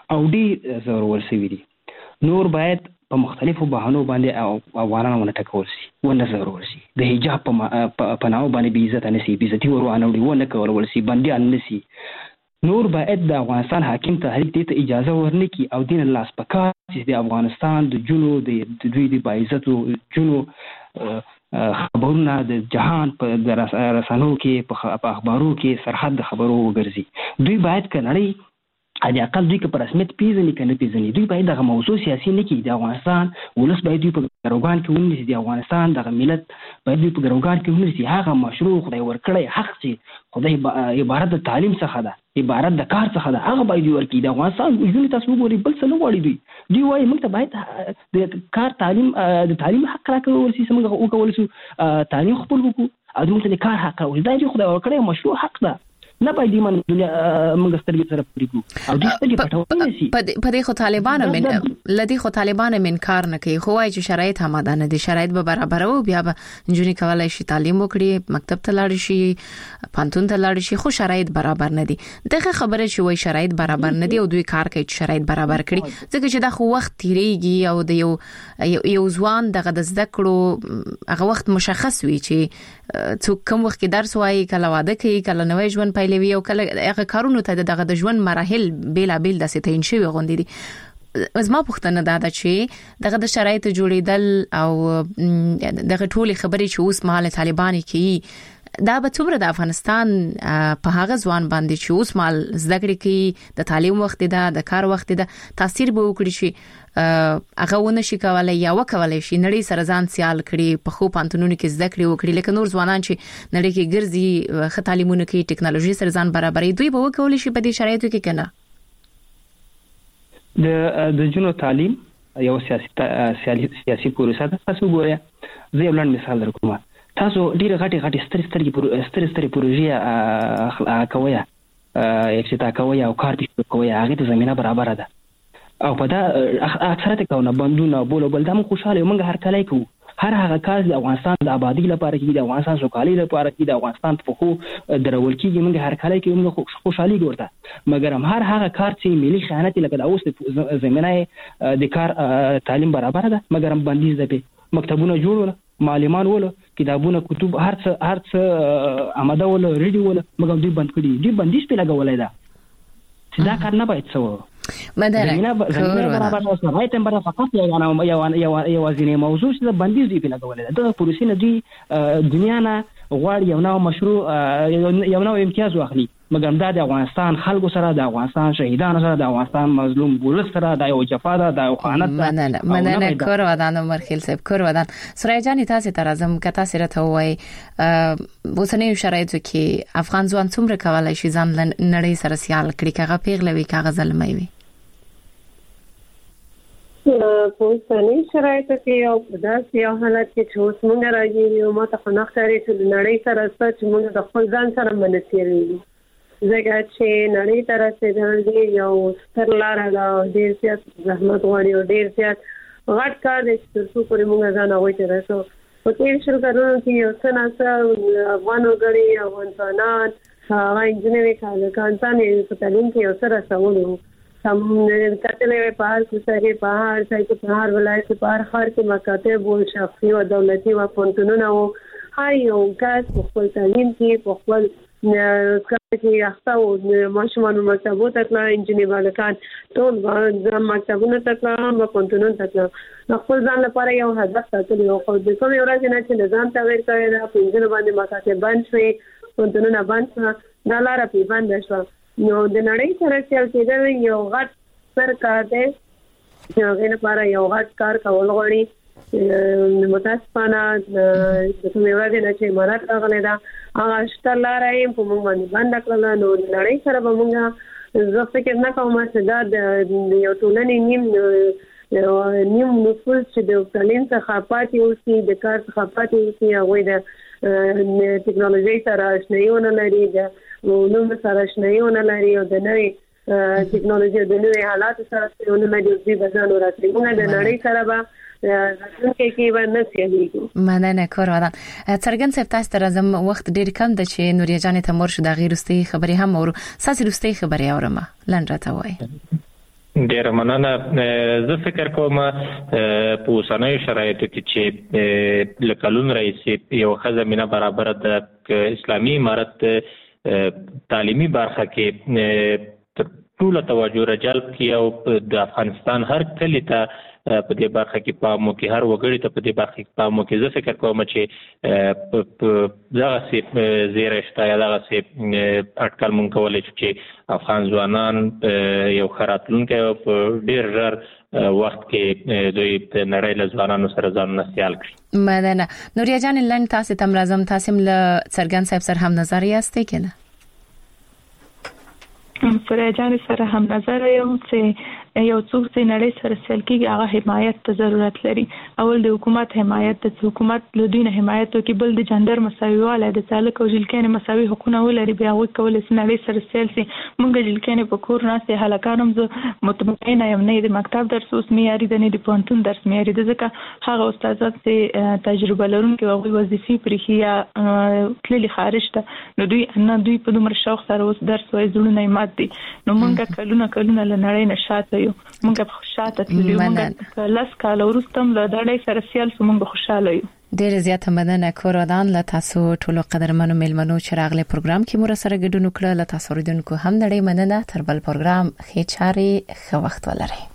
او ډیر ضروري شوی دي. نور باید په مختلفو بهانو باندې افغانان ونه ټکول شي، ونه ضروري شي. د حجاب په نامه باندې بې عزت نه شي، بې عزتي ورونه ونه کول شي، بنديان نه شي. نور باید د افغانستان حاکم تحریک دې ته اجازه ورنکړي او دین الله سپکا چې د افغانستان د جنو د دوی د باعزتو جنو خبرونه د جهان په رسنیو کې په اخبارو کې سرحد د خبرو وګرځي. دوی باید کنړی د اقل دوی که په رسمیت پیژني کنه پیژني، دوی باید دغه موضوع سیاسي نه کړي. د افغانستان ولس باید دوی په ګروګان کې ونیسي، د افغانستان دغه ملت باید دوی په ګروګان کې ونیسي. هغه مشروع خدای ورکړی حق چې خدای عبارت د تعلیم څخه ده، عبارت د کار څخه ده، هغه باید ورکړي. د افغانستان ژوند تاسو وګورئ بل څه نه غواړي. دوی وایي موږ ته باید د کار تعلیم د تعلیم حق راکول شي، موږ وکول شو تعلیم خپل وکړو او موږ ته د کار حق او دا چې خدای ورکړی مشروع حق ده. نه باید من دنیا موږ سترګې سره پریږو او د سترګې پټول شي. په دې خو طالبانو من لدی خو طالبانو من کار نه کوي، خو وايي چې شرایط همدا نه دي، شرایط به برابر وو بیا به نجونې کولای شي تعلیم وکړي، مکتب ته لاړ شي، پانتون ته لاړ شي، خو شرایط برابر نه دي. دغه خبره چې وایي شرایط برابر نه دي او دوی کار کوي چې شرایط برابر کړي، ځکه چې دا خو وخت تیریږي او د یو ځوان دغه د زده کړو هغه وخت مشخص وي چې څوک کوم وخت کې درس وایي، کله واده کوي، کله نوې ژوند پیلوي او کله هغه کارونه ته دغه د ژوند مراحل بیلابیل د ستین شوی غونډې دي. زما پوښتنه دا ده چې دغه د شرایط جوړیدل او دغه ټولې خبرې چې اوس مهال طالبان کوي دا به څومره د افغانستان په هغه ځوان باندې چې اوس مهال زده کړې کوي، د تعلیم وخت ده، د کار وخت ده، تاثیر به وکړي چې هغه ونه شي کولای یا وکولای شي نړۍ سره ځان سیال کړي، په خو پانتونونو کې زده کړې وکړي. لکه نور ځوانان چې نړۍ کې ګرځي، ښه تعلیمونه کوي، ټیکنالوژي سره ځان برابري، دوی به وکولای شي په دې شرایطو کې کنه. د جنو تعلیم یو سیاسي پروسه ده. تاسو ګورئ زه یو لاند مثال درکوم. تاسو ډیره غټي ستري پروژې کوي، افتتاح کوي او کار دې کوي، هغه ته زمينه برابر ده او په دا اکثریت کونه بندونه بول دا مون خوشاله موږ هر کله کوو. هر هغه کار د افغانستان د آبادی لپاره کې، د افغانستان سوکالي لپاره کې، د افغانستان په خو درول کې موږ هر کله کې موږ خوشحالي ګورته. مګر هم هر هغه کار چې ملي خیانت لکه د اوس زمينه د کار تعلیم برابر ده، مګر هم بندیز ده. په مکتبونه جوړول، معلمان ول، کتابونه، کتب، هر څه آماده ول، ریډي ول، مګر دوی بند کړي. دوی بندیز په لګولای دا چې دا کار نه باید څه مدنه برابر اوسه. رايت برابر فقط یو ځینې موضوع چې بندیز دی په لګولای دا پروسې نه دی. دنیا نه غواړي یو نوو مشروع یو نوو امتیاز واخلي، مګر دا د افغانستان خلکو سره، د افغانستان شهیدانو سره، د افغانستان مظلوم ولس سره دا یو جفا ده، دا یو خیانت ده. مننه کور ودان عمر خیل صاحب، کور ودان. سورای جان تاسو ته راځم که تاسو راته وایي اوسنۍ شرایطو کې افغان ځوان څومره کولای شي ځان نړۍ سره سیال کړي، کاغه پیغلوي، کاغه ظلموي؟ په اوسنۍ شرایطو کې یو داسې یو حالت کې چې اوس موږ راځي او ماته خو نه ښکاري چې د نړۍ سره څه چې موږ د خپل ځان سره منسیږو، ځکه چې نړۍ ته رسېدل دی یو ستر لاره ده، ډېر زیات زحمت غواړي او ډېر زیات غټ کار دی چې تر څو پورې موږ ځان هغوی ته رسو. په تېر شلو کلونو کې یو څه ناڅه افغان وګړي، افغانان، هغه انجینري کارګران یې په تعلیم کې یو څه رسولي وو. کتلې په هر کوڅه کې، په هر ځای کې، په هر ولایت کې، په هر ښار کې مکاتب وو، شخصي او دولتي و پوهنتونونه وو. هر یو کس په خپل تعلیم کې، په خپل کار کې اخته وو. ماشومان مکتبو ته تلل، انجینري بالکان ټول مکتبونو ته تلل، پوهنتونونو ته تلل. خپل ځان لپاره یو هدف ساتلی وو. خو د کومې ورځې نه چې نظام تغیر کړی ده، په انجینري باندې مکاتب بند شوې، پوهنتونونه بند شوه، دا لاره پرې بنده شوه. نو د نړۍ سره سیال کېدل یو غټ ستر کار دی چې هغې لپاره یو غټ کار کول غواړي. متاسفانه د کومې ورځې نه چې امارات راغلی ده، هغه شته لاره یې په موږ باندې بنده کړله. نو د نړۍ سره به موږ، زه فکر نه کوم چې دا د یو ټولنې نیم نفوس چې د تعلیم څخه پاتې اوسي، د کار څخه پاتې اوسي، هغوی د ټیکنالوژۍ سره اشنایي ونه لري، د علوم سره اشنایي ونه لري او د نوې ټیکنالوژي او د نوې حالاتو سره ونه لري. دوی به ځان ورسوي. موږ د نړۍ سره به راتلونکي کې به نه سیالېږو. مننه کور ودان. څرګند صاحب تاسو ته راځم، وخت ډېر کم ده چې نوریا جانې ته مور شو د هغې وروستۍ خبرې هم اورو. ستاسې وروستۍ خبرې اورم، لنډ راته وایي. ډیر مننه. زه فکر کوم په اوسنیو شرایطو کې چې لکلون رئیس یو خزمینه برابر د اسلامي امارت تعلیمي برخه کې ټول توجه را جلب کړي او د افغانستان هر کلی ته په دې برخه کې پام وکړي، هر وګړي ته په دې برخه کې پام وکړي. زه فکر کوم چې دغه زیری شته یا دغه اټکل مونږ کولی شو چې افغان ځوانان یو ښه راتلونکی په ډېر ژر وخت کې دوی د نړۍ له ځوانانو سره ځانونه سیال کړي. مننه. نوریا جان لنډ تاسو ته لازم تاسو له څرګند صاحب سره هم نظر یاستئ کنه؟ سره جان سره هم نظر یم چې یو څوک چې نړۍ سره سیال کېږي هغه حمایت ته ضرورت لري. اول د حکومت حمایت، د حکومت له دوی نه حمایت وکړي، بل د جندر مساوي واله د سالک او جلکین مساوي حقوقونه ولري، بیا هغوی کولی شي نړۍ سره سیال شي. موږ جلکین په کور ناستې هلکان هم زه مطمئنه یم نه د مکتب درس اوس معیاري ده نه د پوهنتون درس معیاري ده، ځکه هغه استادان چې تجربه لرونکي هغوی وظیفې پرېښي یا تللي خارج ته نو دوی په دومره شوق سره اوس درس وایي، زړونه یې مات دي. نو موږ کلونه له نړۍ نه شاته یو، موږ خوشاله تللی، موږ لاس کال وروسته له نړۍ سره سیال سو، موږ خوشاله یو. ډیر زیات مننه کورادان له تاسو ټولو قدرمنو میلمنو چې راغلي پروګرام کې مور سره ګډون وکړه. له تاسو ریدونکو هم نړۍ مننه. تر بل پروګرام خې چاري ښه وخت ولرئ.